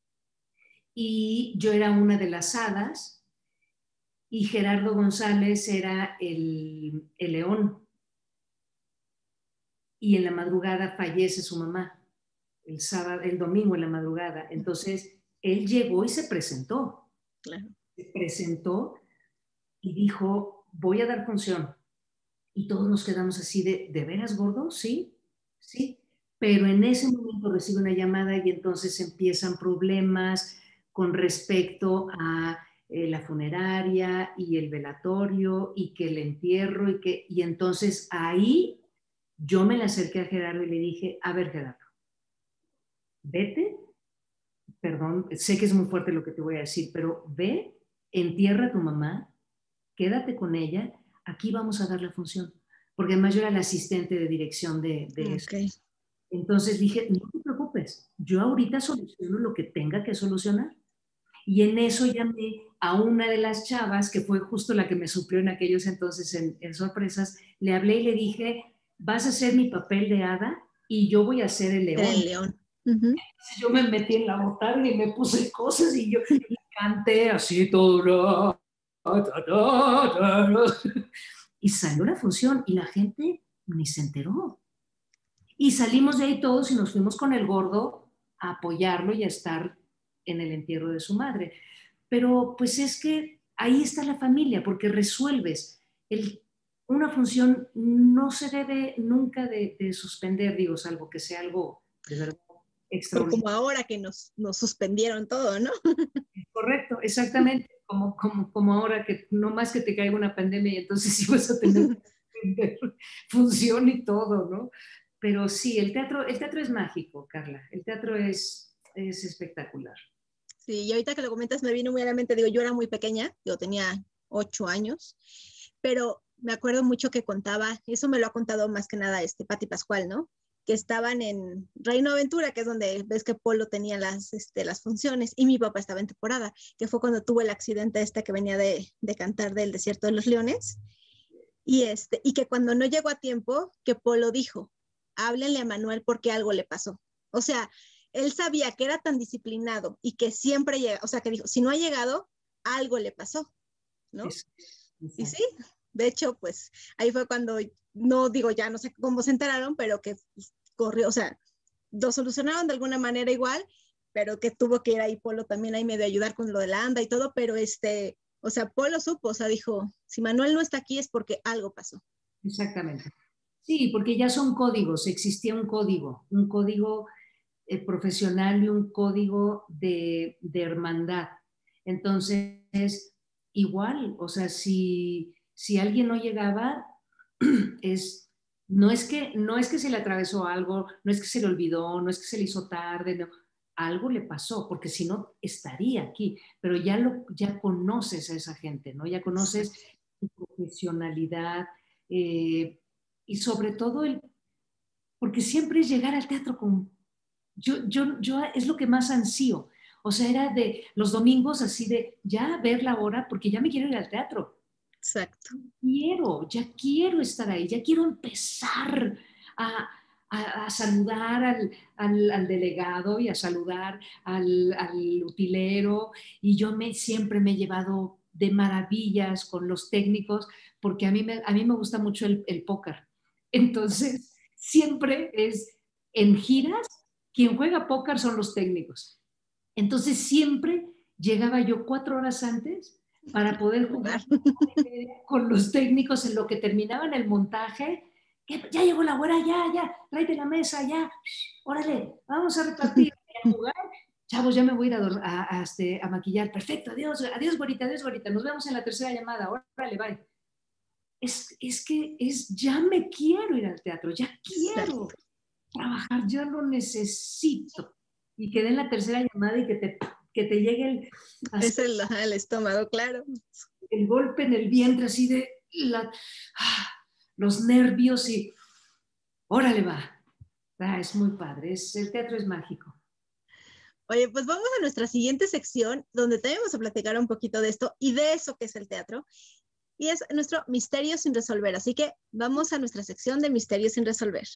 y yo era una de las hadas y Gerardo González era el, el león. Y en la madrugada fallece su mamá, el sábado, el domingo en la madrugada. Entonces, él llegó y se presentó.
Claro.
Se presentó y dijo, voy a dar función. Y todos nos quedamos así de, ¿de veras, gordo? Sí, sí. Pero en ese momento recibe una llamada y entonces empiezan problemas con respecto a eh, la funeraria y el velatorio y que el entierro y que, y entonces ahí yo me le acerqué a Gerardo y le dije, a ver, Gerardo, vete, perdón, sé que es muy fuerte lo que te voy a decir, pero ve, entierra a tu mamá, quédate con ella, aquí vamos a dar la función. Porque además yo era la asistente de dirección de, de eso.
Okay.
Entonces dije, no te preocupes, yo ahorita soluciono lo que tenga que solucionar. Y en eso llamé a una de las chavas, que fue justo la que me suplió en aquellos entonces en, en Sorpresas, le hablé y le dije, vas a hacer mi papel de hada y yo voy a ser el león.
El león. Uh-huh.
Entonces yo me metí en la botarga y me puse cosas y yo y canté así todo. Y salió la función y la gente ni se enteró. Y salimos de ahí todos y nos fuimos con el gordo a apoyarlo y a estar en el entierro de su madre. Pero pues es que ahí está la familia, porque resuelves. El, una función no se debe nunca de, de suspender, digo, salvo que sea algo de verdad extraordinario.
Como ahora que nos, nos suspendieron todo, ¿no?
Correcto, exactamente. Como, como, como ahora que no más que te caiga una pandemia y entonces sí vas a tener función y todo, ¿no? Pero sí, el teatro, el teatro es mágico, Carla. El teatro es, es espectacular.
Sí, y ahorita que lo comentas me vino muy a la mente, digo, yo era muy pequeña, yo tenía ocho años, pero me acuerdo mucho que contaba, eso me lo ha contado más que nada este Pati Pascual, ¿no? Que estaban en Reino Aventura, que es donde ves que Polo tenía las, este, las funciones, y mi papá estaba en temporada, que fue cuando tuvo el accidente este que venía de, de cantar del Desierto de los Leones, y, este, y que cuando no llegó a tiempo, que Polo dijo, háblenle a Manuel porque algo le pasó. O sea, él sabía que era tan disciplinado y que siempre llega, o sea, que dijo, si no ha llegado, algo le pasó, ¿no? Sí, y sí, de hecho, pues ahí fue cuando, no digo ya, no sé cómo se enteraron, pero que pues, corrió, o sea, lo solucionaron de alguna manera igual, pero que tuvo que ir ahí Polo también ahí medio a ayudar con lo de la anda y todo, pero este, o sea, Polo supo, o sea, dijo, si Manuel no está aquí es porque algo pasó.
Exactamente. Sí, porque ya son códigos, existía un código, un código eh, profesional y un código de, de hermandad. Entonces, igual, o sea, si, si alguien no llegaba, es, no, es que, no es que se le atravesó algo, no es que se le olvidó, no es que se le hizo tarde, no, algo le pasó, porque si no, estaría aquí, pero ya, lo, ya conoces a esa gente, ¿no? Ya conoces su profesionalidad, eh, y sobre todo el, porque siempre es llegar al teatro con, yo, yo, yo es lo que más ansío, o sea, era de los domingos así de ya ver la hora porque ya me quiero ir al teatro.
Exacto.
Quiero, ya quiero estar ahí, ya quiero empezar a, a, a saludar al, al, al, delegado y a saludar al, al utilero, y yo me, siempre me he llevado de maravillas con los técnicos porque a mí me, a mí me gusta mucho el, el póker. Entonces, siempre es en giras, quien juega póker son los técnicos. Entonces, siempre llegaba yo cuatro horas antes para poder jugar con los técnicos en lo que terminaban el montaje. Ya llegó la hora, ya, ya, tráete la mesa, ya, órale, vamos a repartir, a jugar. Chavos, ya me voy a ir a, a, a, este, a maquillar. Perfecto, adiós, adiós, güerita, adiós, güerita. Nos vemos en la tercera llamada, órale, bye. Es, es que es, ya me quiero ir al teatro, ya quiero trabajar, ya lo necesito. Y quedé en la tercera llamada y que te, que te llegue el...
Así, es el, el estómago, claro.
El golpe en el vientre, así de la, ah, los nervios y órale va. Ah, es muy padre, es, el teatro es mágico.
Oye, pues vamos a nuestra siguiente sección, donde también vamos a platicar un poquito de esto y de eso que es el teatro. Y es nuestro misterio sin resolver. Así que vamos a nuestra sección de misterios sin resolver.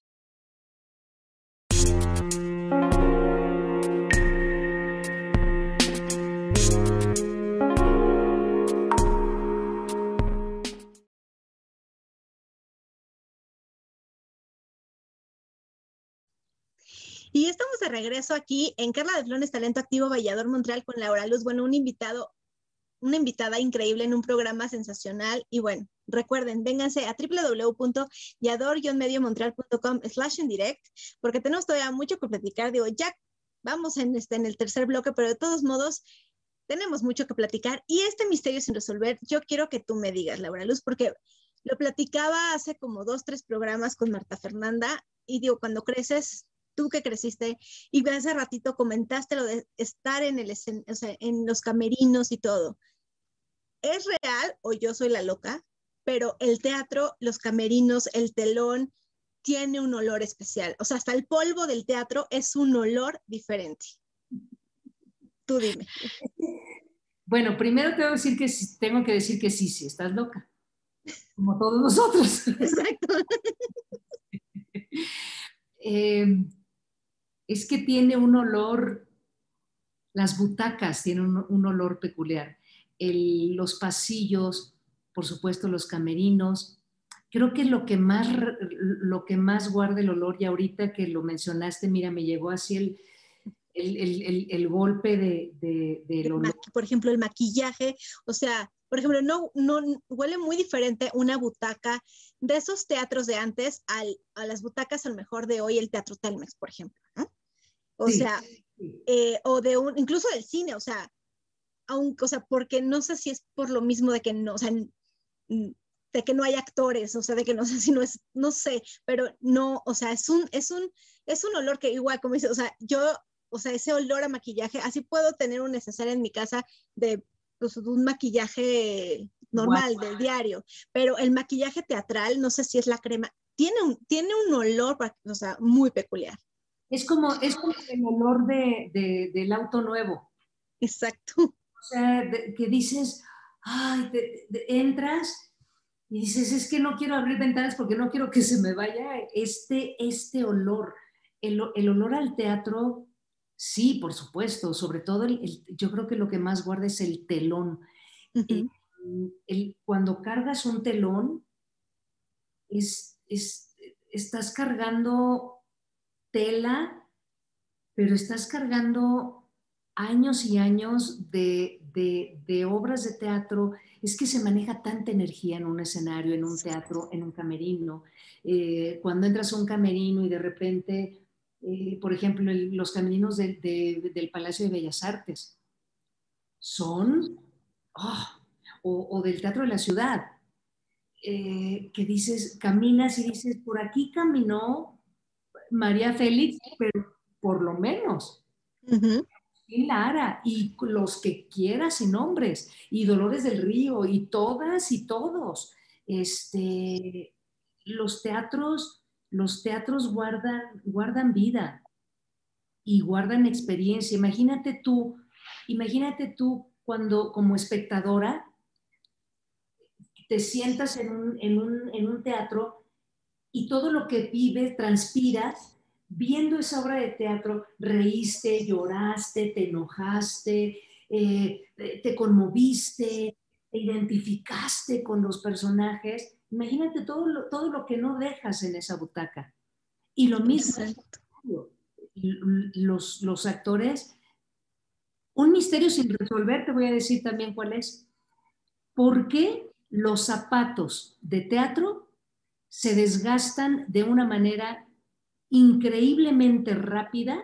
Y estamos de regreso aquí en Carla de Flones, Talento Activo, Vallador, Montreal, con Laura Luz. Bueno, un invitado, una invitada increíble en un programa sensacional. Y bueno, recuerden, vénganse a w w w punto yador guion medio montreal punto com slash en direct, porque tenemos todavía mucho que platicar. Digo, ya vamos en, este, en el tercer bloque, pero de todos modos, tenemos mucho que platicar. Y este misterio sin resolver, yo quiero que tú me digas, Laura Luz, porque lo platicaba hace como dos, tres programas con Marta Fernanda. Y digo, cuando creces, tú que creciste y hace ratito comentaste lo de estar en, el, o sea, en los camerinos y todo. ¿Es real o yo soy la loca? Pero el teatro, los camerinos, el telón, tiene un olor especial. O sea, hasta el polvo del teatro es un olor diferente. Tú dime.
Bueno, primero tengo que decir que, tengo que, decir que sí, sí, estás loca. Como todos nosotros.
Exacto.
eh, es que tiene un olor, las butacas tienen un, un olor peculiar. El, los pasillos, por supuesto los camerinos. Creo que lo que más, lo que más guarda el olor, y ahorita que lo mencionaste, mira, me llegó así el, el, el, el, el golpe de, de, del olor.
Por ejemplo, el maquillaje, o sea, por ejemplo, no, no huele muy diferente una butaca de esos teatros de antes al, a las butacas a lo mejor de hoy, el Teatro Telmex, por ejemplo, ¿no? O sí, sea, sí. Eh, o de un, incluso del cine, o sea, aunque, o sea, porque no sé si es por lo mismo de que no, o sea, de que no hay actores, o sea, de que no sé si no es, no sé, pero no, o sea, es un, es un, es un olor que igual, como dice, o sea, yo, o sea, ese olor a maquillaje, así puedo tener un necesario en mi casa de, pues, de un maquillaje normal, wow, del diario, pero el maquillaje teatral, no sé si es la crema, tiene un, tiene un olor, o sea, muy peculiar.
Es como, es como el olor de, de, del auto nuevo.
Exacto.
O sea, de, que dices, ay, de, de, entras y dices, es que no quiero abrir ventanas porque no quiero que se me vaya este, este olor. El, el olor al teatro, sí, por supuesto, sobre todo, el, el, yo creo que lo que más guarda es el telón. Uh-huh. el, el, cuando cargas un telón, es, es, estás cargando tela, pero estás cargando años y años de, de, de obras de teatro. Es que se maneja tanta energía en un escenario, en un teatro, en un camerino. Eh, cuando entras a un camerino y de repente, eh, por ejemplo, el, los camerinos de, de, del Palacio de Bellas Artes son, oh, o, o del Teatro de la Ciudad, eh, que dices, caminas y dices, por aquí caminó María Félix, pero por lo menos. Uh-huh. Y Lara, y los que quieras y nombres, y Dolores del Río, y todas y todos. Este, los teatros, los teatros guardan, guardan vida y guardan experiencia. Imagínate tú, imagínate tú cuando como espectadora te sientas en un, en un, en un teatro y todo lo que vives, transpiras, viendo esa obra de teatro, reíste, lloraste, te enojaste, eh, te conmoviste, te identificaste con los personajes. Imagínate todo lo, todo lo que no dejas en esa butaca. Y lo mismo, los, los actores, un misterio sin resolver, te voy a decir también cuál es. ¿Por qué los zapatos de teatro se desgastan de una manera increíblemente rápida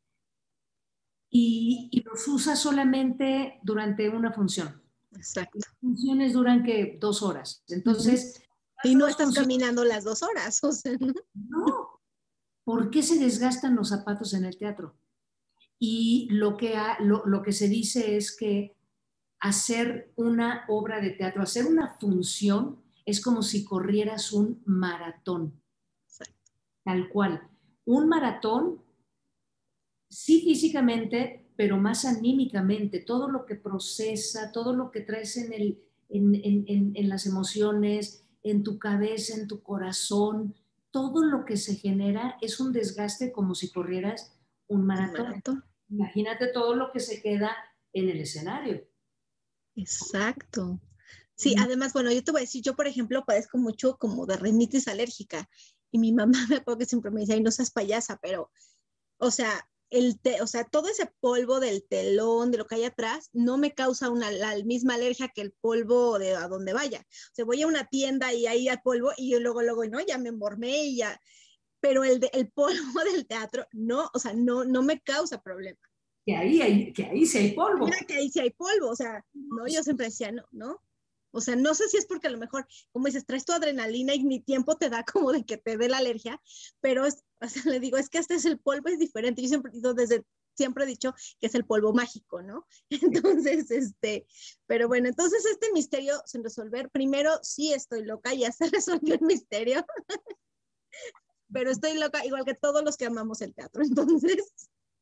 y, y los usa solamente durante una función?
Exacto.
Las funciones duran que dos horas. Entonces,
uh-huh. Y no estás caminando las dos horas. O sea, ¿no?
No. ¿Por qué se desgastan los zapatos en el teatro? Y lo que, ha, lo, lo que se dice es que hacer una obra de teatro, hacer una función, es como si corrieras un maratón. Tal cual. Un maratón, sí físicamente, pero más anímicamente. Todo lo que procesa, todo lo que traes en, el, en, en, en, en las emociones, en tu cabeza, en tu corazón, todo lo que se genera es un desgaste como si corrieras un maratón. ¿Un maratón? Imagínate todo lo que se queda en el escenario.
Exacto. Sí, además, bueno, yo te voy a decir, yo por ejemplo padezco mucho como de rinitis alérgica y mi mamá me acuerdo que siempre me dice, ay, no seas payasa, pero, o sea, el te, o sea, todo ese polvo del telón, de lo que hay atrás, no me causa una, la misma alergia que el polvo de a donde vaya. O sea, voy a una tienda y ahí hay polvo y yo luego, luego, no, ya me embormé y ya, pero el, de, el polvo del teatro, no, o sea, no, no me causa problema.
Que ahí, hay, que ahí sí hay polvo.
Mira que ahí sí hay polvo, o sea, no, yo siempre decía, no, ¿no? O sea, no sé si es porque a lo mejor, como dices, traes tu adrenalina y ni tiempo te da como de que te dé la alergia, pero es, O sea, le digo, es que este es el polvo, es diferente. Yo siempre, yo desde, siempre he dicho que es el polvo mágico, ¿no? Entonces, este, pero bueno, entonces este misterio sin resolver, primero sí estoy loca, ya se resolvió el misterio, pero estoy loca igual que todos los que amamos el teatro, entonces...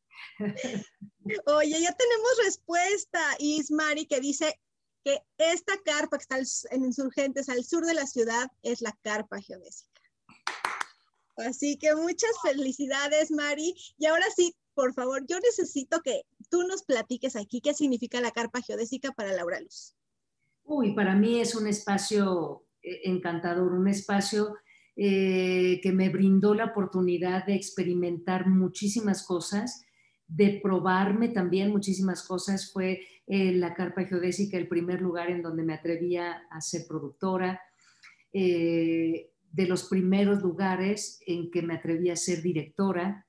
Oye, ya tenemos respuesta, Ismari, que dice que esta carpa que está en Insurgentes al sur de la ciudad es la carpa geodésica. Así que muchas felicidades, Mari. Y ahora sí, por favor, yo necesito que tú nos platiques aquí qué significa la carpa geodésica para Laura Luz.
Uy, para mí es un espacio encantador, un espacio eh, que me brindó la oportunidad de experimentar muchísimas cosas, de probarme también muchísimas cosas. Fue eh, la carpa geodésica el primer lugar en donde me atrevía a ser productora, eh, de los primeros lugares en que me atreví a ser directora,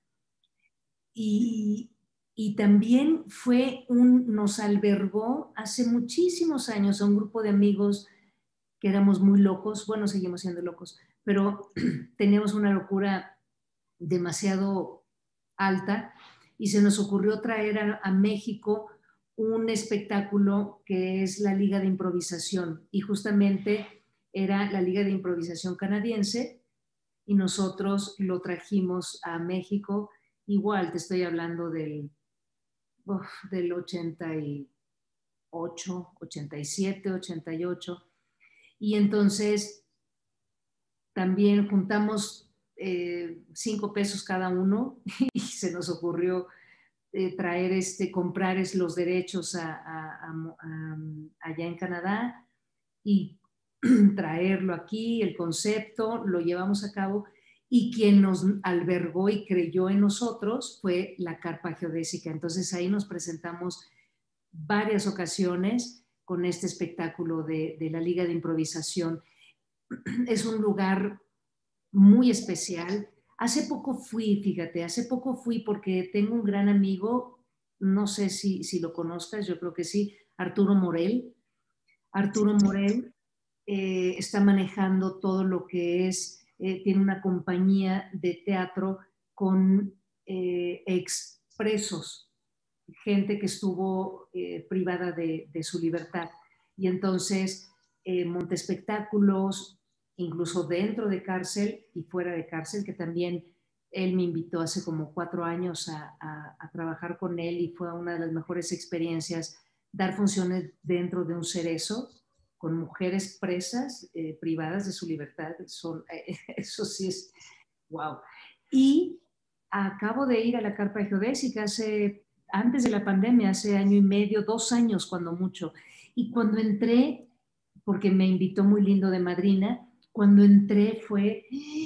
y, y también fue un, nos albergó hace muchísimos años a un grupo de amigos que éramos muy locos, bueno, seguimos siendo locos, pero teníamos una locura demasiado alta y se nos ocurrió traer a, a México un espectáculo que es la Liga de Improvisación, y justamente era la Liga de Improvisación canadiense, y nosotros lo trajimos a México. Igual te estoy hablando del, uf, del ochenta y ocho, ochenta y siete, ochenta y ocho, y entonces también juntamos eh, cinco pesos cada uno y se nos ocurrió eh, traer este, comprar es, los derechos a, a, a, a, allá en Canadá y traerlo aquí, el concepto, lo llevamos a cabo, y quien nos albergó y creyó en nosotros fue la carpa geodésica. Entonces ahí nos presentamos varias ocasiones con este espectáculo de, de la Liga de Improvisación. Es un lugar muy especial. Hace poco fui, fíjate, hace poco fui porque tengo un gran amigo, no sé si, si lo conozcas, yo creo que sí, Arturo Morel. Arturo Morel eh, está manejando todo lo que es, eh, tiene una compañía de teatro con eh, expresos, gente que estuvo eh, privada de, de su libertad. Y entonces eh, monta espectáculos, incluso dentro de cárcel y fuera de cárcel, que también él me invitó hace como cuatro años a, a, a trabajar con él, y fue una de las mejores experiencias dar funciones dentro de un cerezo con mujeres presas, eh, privadas de su libertad. Son, eh, eso sí es wow. Y acabo de ir a la carpa geodésica hace, antes de la pandemia, hace año y medio, dos años cuando mucho, y cuando entré, porque me invitó muy lindo de madrina, cuando entré fue...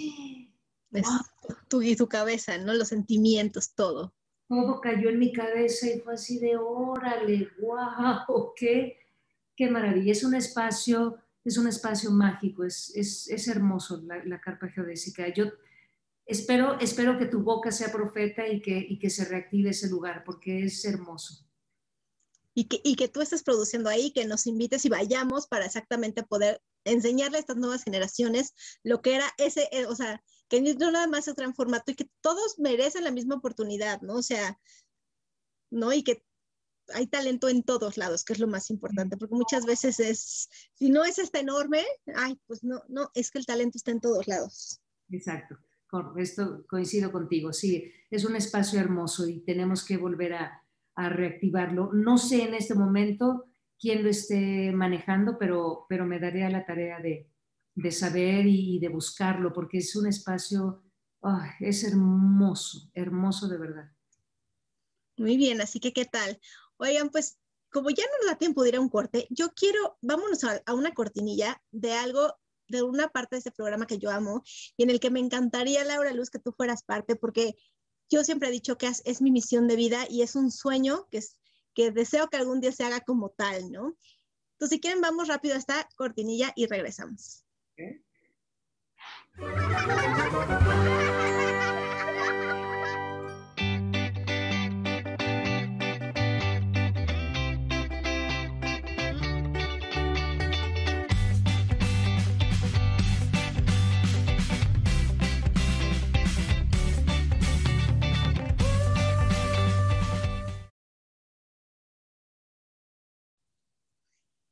Es wow. tu, y tu cabeza, ¿no? Los sentimientos, todo.
Todo cayó en mi cabeza y fue así de órale, wow, qué, qué maravilla. Es un espacio, es un espacio mágico, es, es, es hermoso la, la carpa geodésica. Yo espero, espero que tu boca sea profeta y que, y que se reactive ese lugar, porque es hermoso.
Y que, y que tú estés produciendo ahí, que nos invites y vayamos para exactamente poder enseñarle a estas nuevas generaciones lo que era ese, eh, o sea, que no nada más es gran formato y que todos merecen la misma oportunidad, ¿no? O sea, ¿no? Y que hay talento en todos lados, que es lo más importante, porque muchas veces es, si no es este enorme, ay, pues no, no, es que el talento está en todos lados.
Exacto, con esto coincido contigo, sí, es un espacio hermoso y tenemos que volver a, a reactivarlo. No sé en este momento quién lo esté manejando, pero, pero me daré a la tarea de, de saber y de buscarlo, porque es un espacio, oh, es hermoso, hermoso de verdad.
Muy bien, así que ¿qué tal? Oigan, pues como ya no nos da tiempo de ir a un corte, yo quiero, vámonos a, a una cortinilla de algo, de una parte de este programa que yo amo y en el que me encantaría, Laura Luz, que tú fueras parte, porque yo siempre he dicho que es, es mi misión de vida y es un sueño que, es, que deseo que algún día se haga como tal, ¿no? Entonces, si quieren, vamos rápido a esta cortinilla y regresamos. ¿Okay?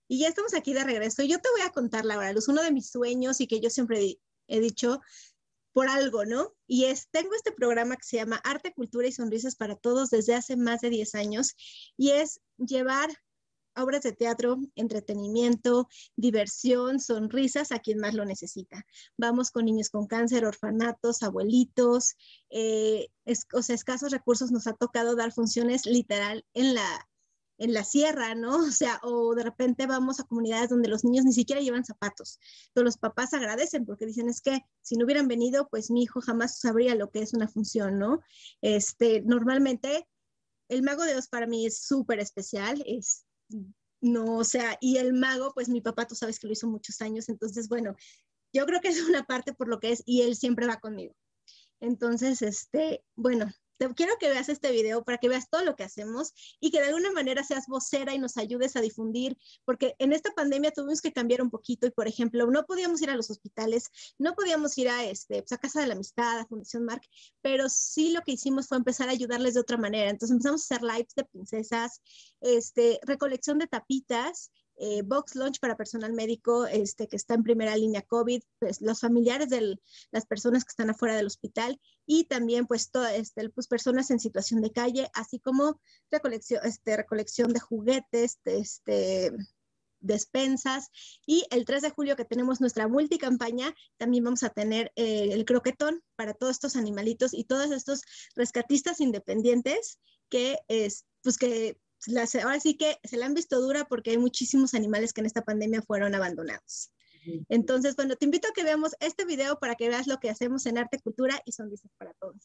Y ya estamos aquí de regreso. Yo te voy a contar, Laura Luz, uno de mis sueños y que yo siempre he dicho por algo, ¿no? Y es, tengo este programa que se llama Arte, Cultura y Sonrisas para Todos desde hace más de diez años y es llevar obras de teatro, entretenimiento, diversión, sonrisas a quien más lo necesita. Vamos con niños con cáncer, orfanatos, abuelitos, eh, es, o sea, escasos recursos nos ha tocado dar funciones literal en la, en la sierra, ¿no? O sea, o de repente vamos a comunidades donde los niños ni siquiera llevan zapatos, pero los papás agradecen porque dicen es que si no hubieran venido, pues mi hijo jamás sabría lo que es una función, ¿no? Este, normalmente el Mago de Oz para mí es súper especial, es no, o sea, y el mago, pues mi papá, tú sabes que lo hizo muchos años, entonces, bueno, yo creo que es una parte por lo que es, y él siempre va conmigo. Entonces, este, bueno, te quiero que veas este video para que veas todo lo que hacemos y que de alguna manera seas vocera y nos ayudes a difundir, porque en esta pandemia tuvimos que cambiar un poquito y, por ejemplo, no podíamos ir a los hospitales, no podíamos ir a, este, pues, a Casa de la Amistad, a Fundación Marc, pero sí lo que hicimos fue empezar a ayudarles de otra manera. Entonces empezamos a hacer lives de princesas, este, recolección de tapitas, Eh, box lunch para personal médico este, que está en primera línea COVID, pues, los familiares de las personas que están afuera del hospital y también pues, todo, este, pues personas en situación de calle, así como recolección, este, recolección de juguetes, de, este, despensas. Y el tres de julio que tenemos nuestra multicampaña, también vamos a tener eh, el croquetón para todos estos animalitos y todos estos rescatistas independientes que, es, pues que Las, ahora sí que se la han visto dura porque hay muchísimos animales que en esta pandemia fueron abandonados. Entonces, bueno, te invito a que veamos este video para que veas lo que hacemos en Arte, Cultura y Sonrisas para Todos.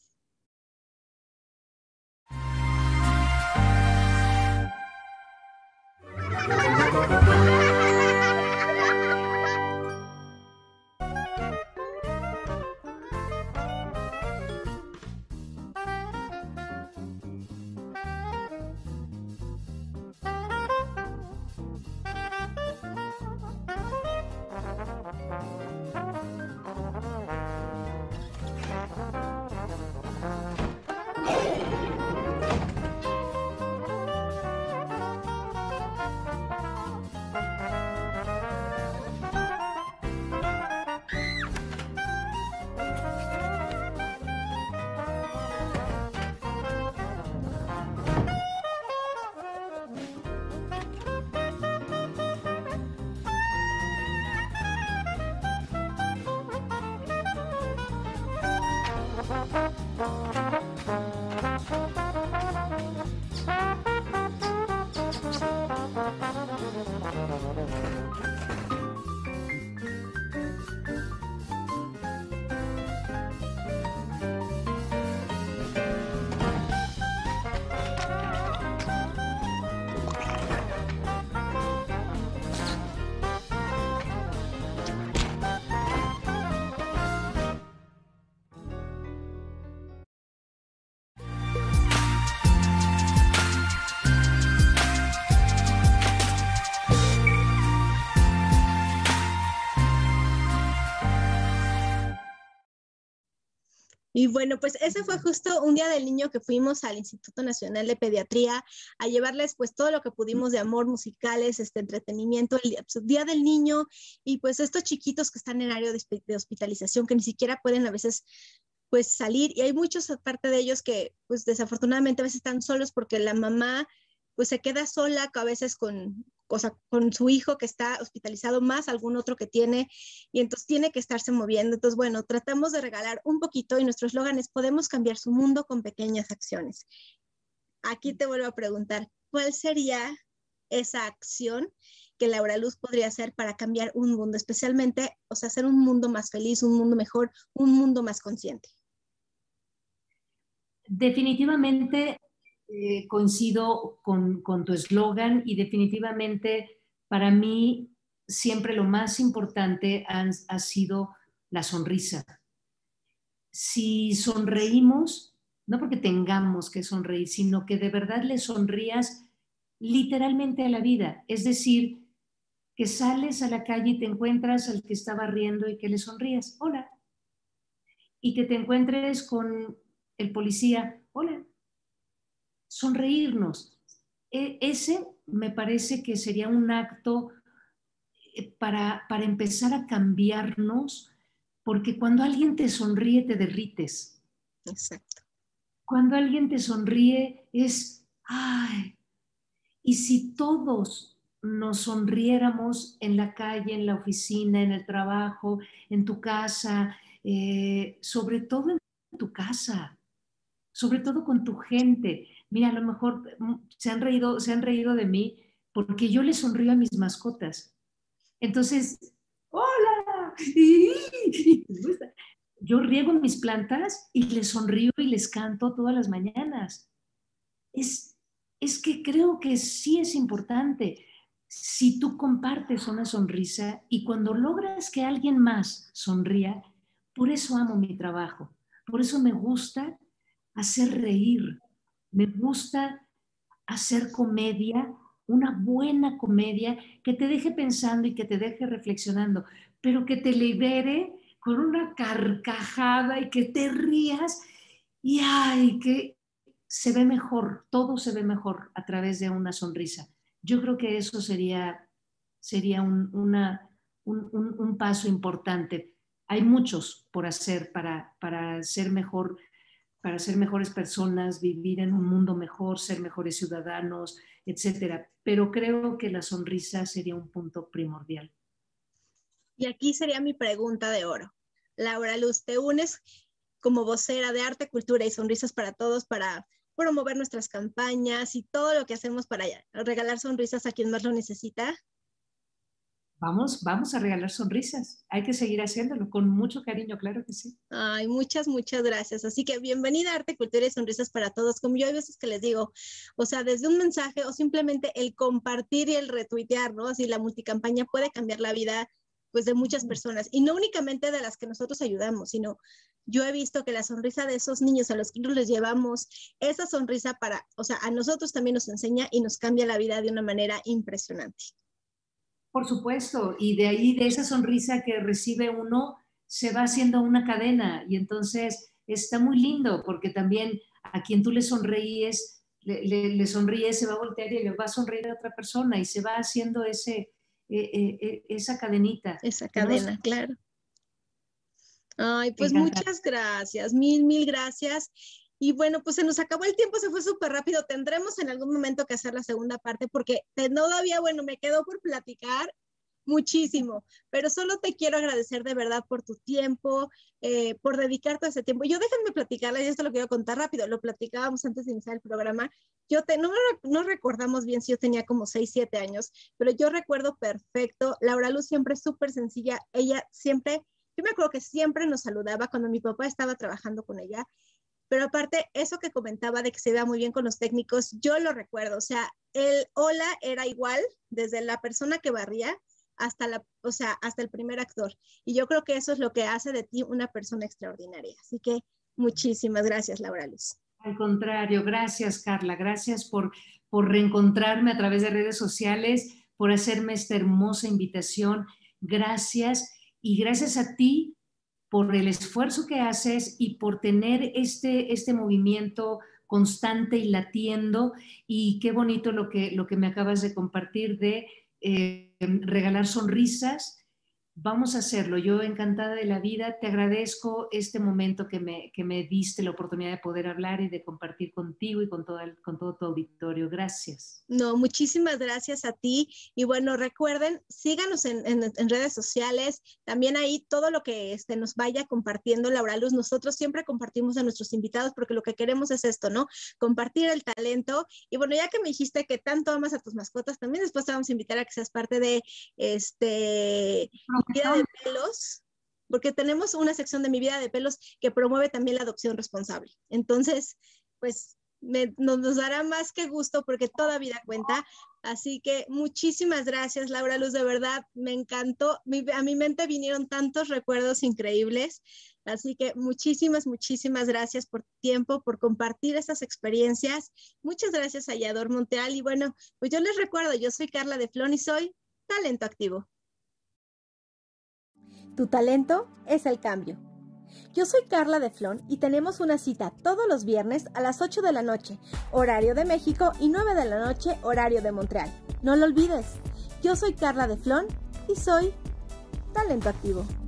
Y bueno, pues ese fue justo un día del niño que fuimos al Instituto Nacional de Pediatría a llevarles pues todo lo que pudimos de amor, musicales, este entretenimiento, el día, pues, día del niño y pues estos chiquitos que están en área de, de hospitalización que ni siquiera pueden a veces pues salir y hay muchos aparte de ellos que pues desafortunadamente a veces están solos porque la mamá pues se queda sola a veces con, o sea, con su hijo que está hospitalizado más algún otro que tiene y entonces tiene que estarse moviendo. Entonces, bueno, tratamos de regalar un poquito y nuestro eslogan es podemos cambiar su mundo con pequeñas acciones. Aquí te vuelvo a preguntar, ¿cuál sería esa acción que Laura Luz podría hacer para cambiar un mundo, especialmente, o sea, hacer un mundo más feliz, un mundo mejor, un mundo más consciente?
Definitivamente eh, coincido con, con tu eslogan y definitivamente para mí siempre lo más importante han, ha sido la sonrisa. Si sonreímos, no porque tengamos que sonreír, sino que de verdad le sonrías literalmente a la vida, es decir, que sales a la calle y te encuentras al que estaba riendo y que le sonrías, hola, y que te encuentres con el policía, hola, sonreírnos. E- ese me parece que sería un acto para, para empezar a cambiarnos, porque cuando alguien te sonríe te derrites.
Exacto.
Cuando alguien te sonríe es, ay, y si todos nos sonriéramos en la calle, en la oficina, en el trabajo, en tu casa, eh, sobre todo en tu casa, sobre todo con tu gente. Mira, a lo mejor se han reído, se han reído de mí porque yo le sonrío a mis mascotas. Entonces, ¡hola! Yo riego mis plantas y les sonrío y les canto todas las mañanas. Es, es que creo que sí es importante. Si tú compartes una sonrisa y cuando logras que alguien más sonría, por eso amo mi trabajo. Por eso me gusta hacer reír. Me gusta hacer comedia, una buena comedia que te deje pensando y que te deje reflexionando, pero que te libere con una carcajada y que te rías y ay, que se ve mejor, todo se ve mejor a través de una sonrisa. Yo creo que eso sería, sería un, una, un, un, un paso importante. Hay muchos por hacer para, para ser mejor, para ser mejores personas, vivir en un mundo mejor, ser mejores ciudadanos, etcétera. Pero creo que la sonrisa sería un punto primordial.
Y aquí sería mi pregunta de oro. Laura Luz, te unes como vocera de Arte, Cultura y Sonrisas para Todos para promover nuestras campañas y todo lo que hacemos para regalar sonrisas a quien más lo necesita.
Vamos, vamos a regalar sonrisas. Hay que seguir haciéndolo con mucho cariño, claro que sí.
Ay, muchas, muchas gracias. Así que bienvenida a Arte, Cultura y Sonrisas para Todos. Como yo hay veces que les digo, o sea, desde un mensaje o simplemente el compartir y el retuitear, ¿no? Así la multicampaña puede cambiar la vida pues de muchas personas y no únicamente de las que nosotros ayudamos, sino yo he visto que la sonrisa de esos niños a los que les llevamos, esa sonrisa para, o sea, a nosotros también nos enseña y nos cambia la vida de una manera impresionante.
Por supuesto, y de ahí, de esa sonrisa que recibe uno, se va haciendo una cadena y entonces está muy lindo porque también a quien tú le sonríes, le, le, le sonríes, se va a voltear y le va a sonreír a otra persona y se va haciendo ese, eh, eh, esa cadenita.
Esa cadena, ¿no? Claro. Ay, pues muchas gracias, mil, mil gracias. Y bueno, pues se nos acabó el tiempo, se fue súper rápido. Tendremos en algún momento que hacer la segunda parte porque todavía, bueno, me quedó por platicar muchísimo, pero solo te quiero agradecer de verdad por tu tiempo, eh, por dedicarte a ese tiempo. Yo déjenme platicarles, y esto lo quiero contar rápido, lo platicábamos antes de iniciar el programa. Yo te, no, no recordamos bien si yo tenía como seis, siete años, pero yo recuerdo perfecto. Laura Luz siempre súper sencilla, ella siempre, yo me acuerdo que siempre nos saludaba cuando mi papá estaba trabajando con ella. Pero aparte, eso que comentaba de que se vea muy bien con los técnicos, yo lo recuerdo. O sea, el hola era igual desde la persona que barría hasta, la, o sea, hasta el primer actor. Y yo creo que eso es lo que hace de ti una persona extraordinaria. Así que muchísimas gracias, Laura Luz.
Al contrario, gracias, Carla. Gracias por, por reencontrarme a través de redes sociales, por hacerme esta hermosa invitación. Gracias. Y gracias a ti por el esfuerzo que haces y por tener este, este movimiento constante y latiendo. Y qué bonito lo que, lo que me acabas de compartir de eh, regalar sonrisas. Vamos a hacerlo. Yo encantada de la vida. Te agradezco este momento que me, que me diste la oportunidad de poder hablar y de compartir contigo y con todo, el, con todo tu auditorio. Gracias.
No, muchísimas gracias a ti. Y bueno, recuerden, síganos en, en, en redes sociales. También ahí todo lo que este, nos vaya compartiendo Laura Luz. Nosotros siempre compartimos a nuestros invitados porque lo que queremos es esto, ¿no? Compartir el talento. Y bueno, ya que me dijiste que tanto amas a tus mascotas, también después te vamos a invitar a que seas parte de este... Mi vida de pelos, porque tenemos una sección de Mi Vida de Pelos que promueve también la adopción responsable. Entonces, pues me, nos, nos dará más que gusto porque toda vida cuenta. Así que muchísimas gracias, Laura Luz, de verdad, me encantó. Mi, a mi mente vinieron tantos recuerdos increíbles. Así que muchísimas, muchísimas gracias por tu tiempo, por compartir estas experiencias. Muchas gracias a Yador Montreal. Y bueno, pues yo les recuerdo, yo soy Carla de Flon y soy Talento Activo.
Tu talento es el cambio. Yo soy Carla de Flon y tenemos una cita todos los viernes a las ocho de la noche, horario de México, y nueve de la noche, horario de Montreal. No lo olvides. Yo soy Carla de Flon y soy Talento Activo.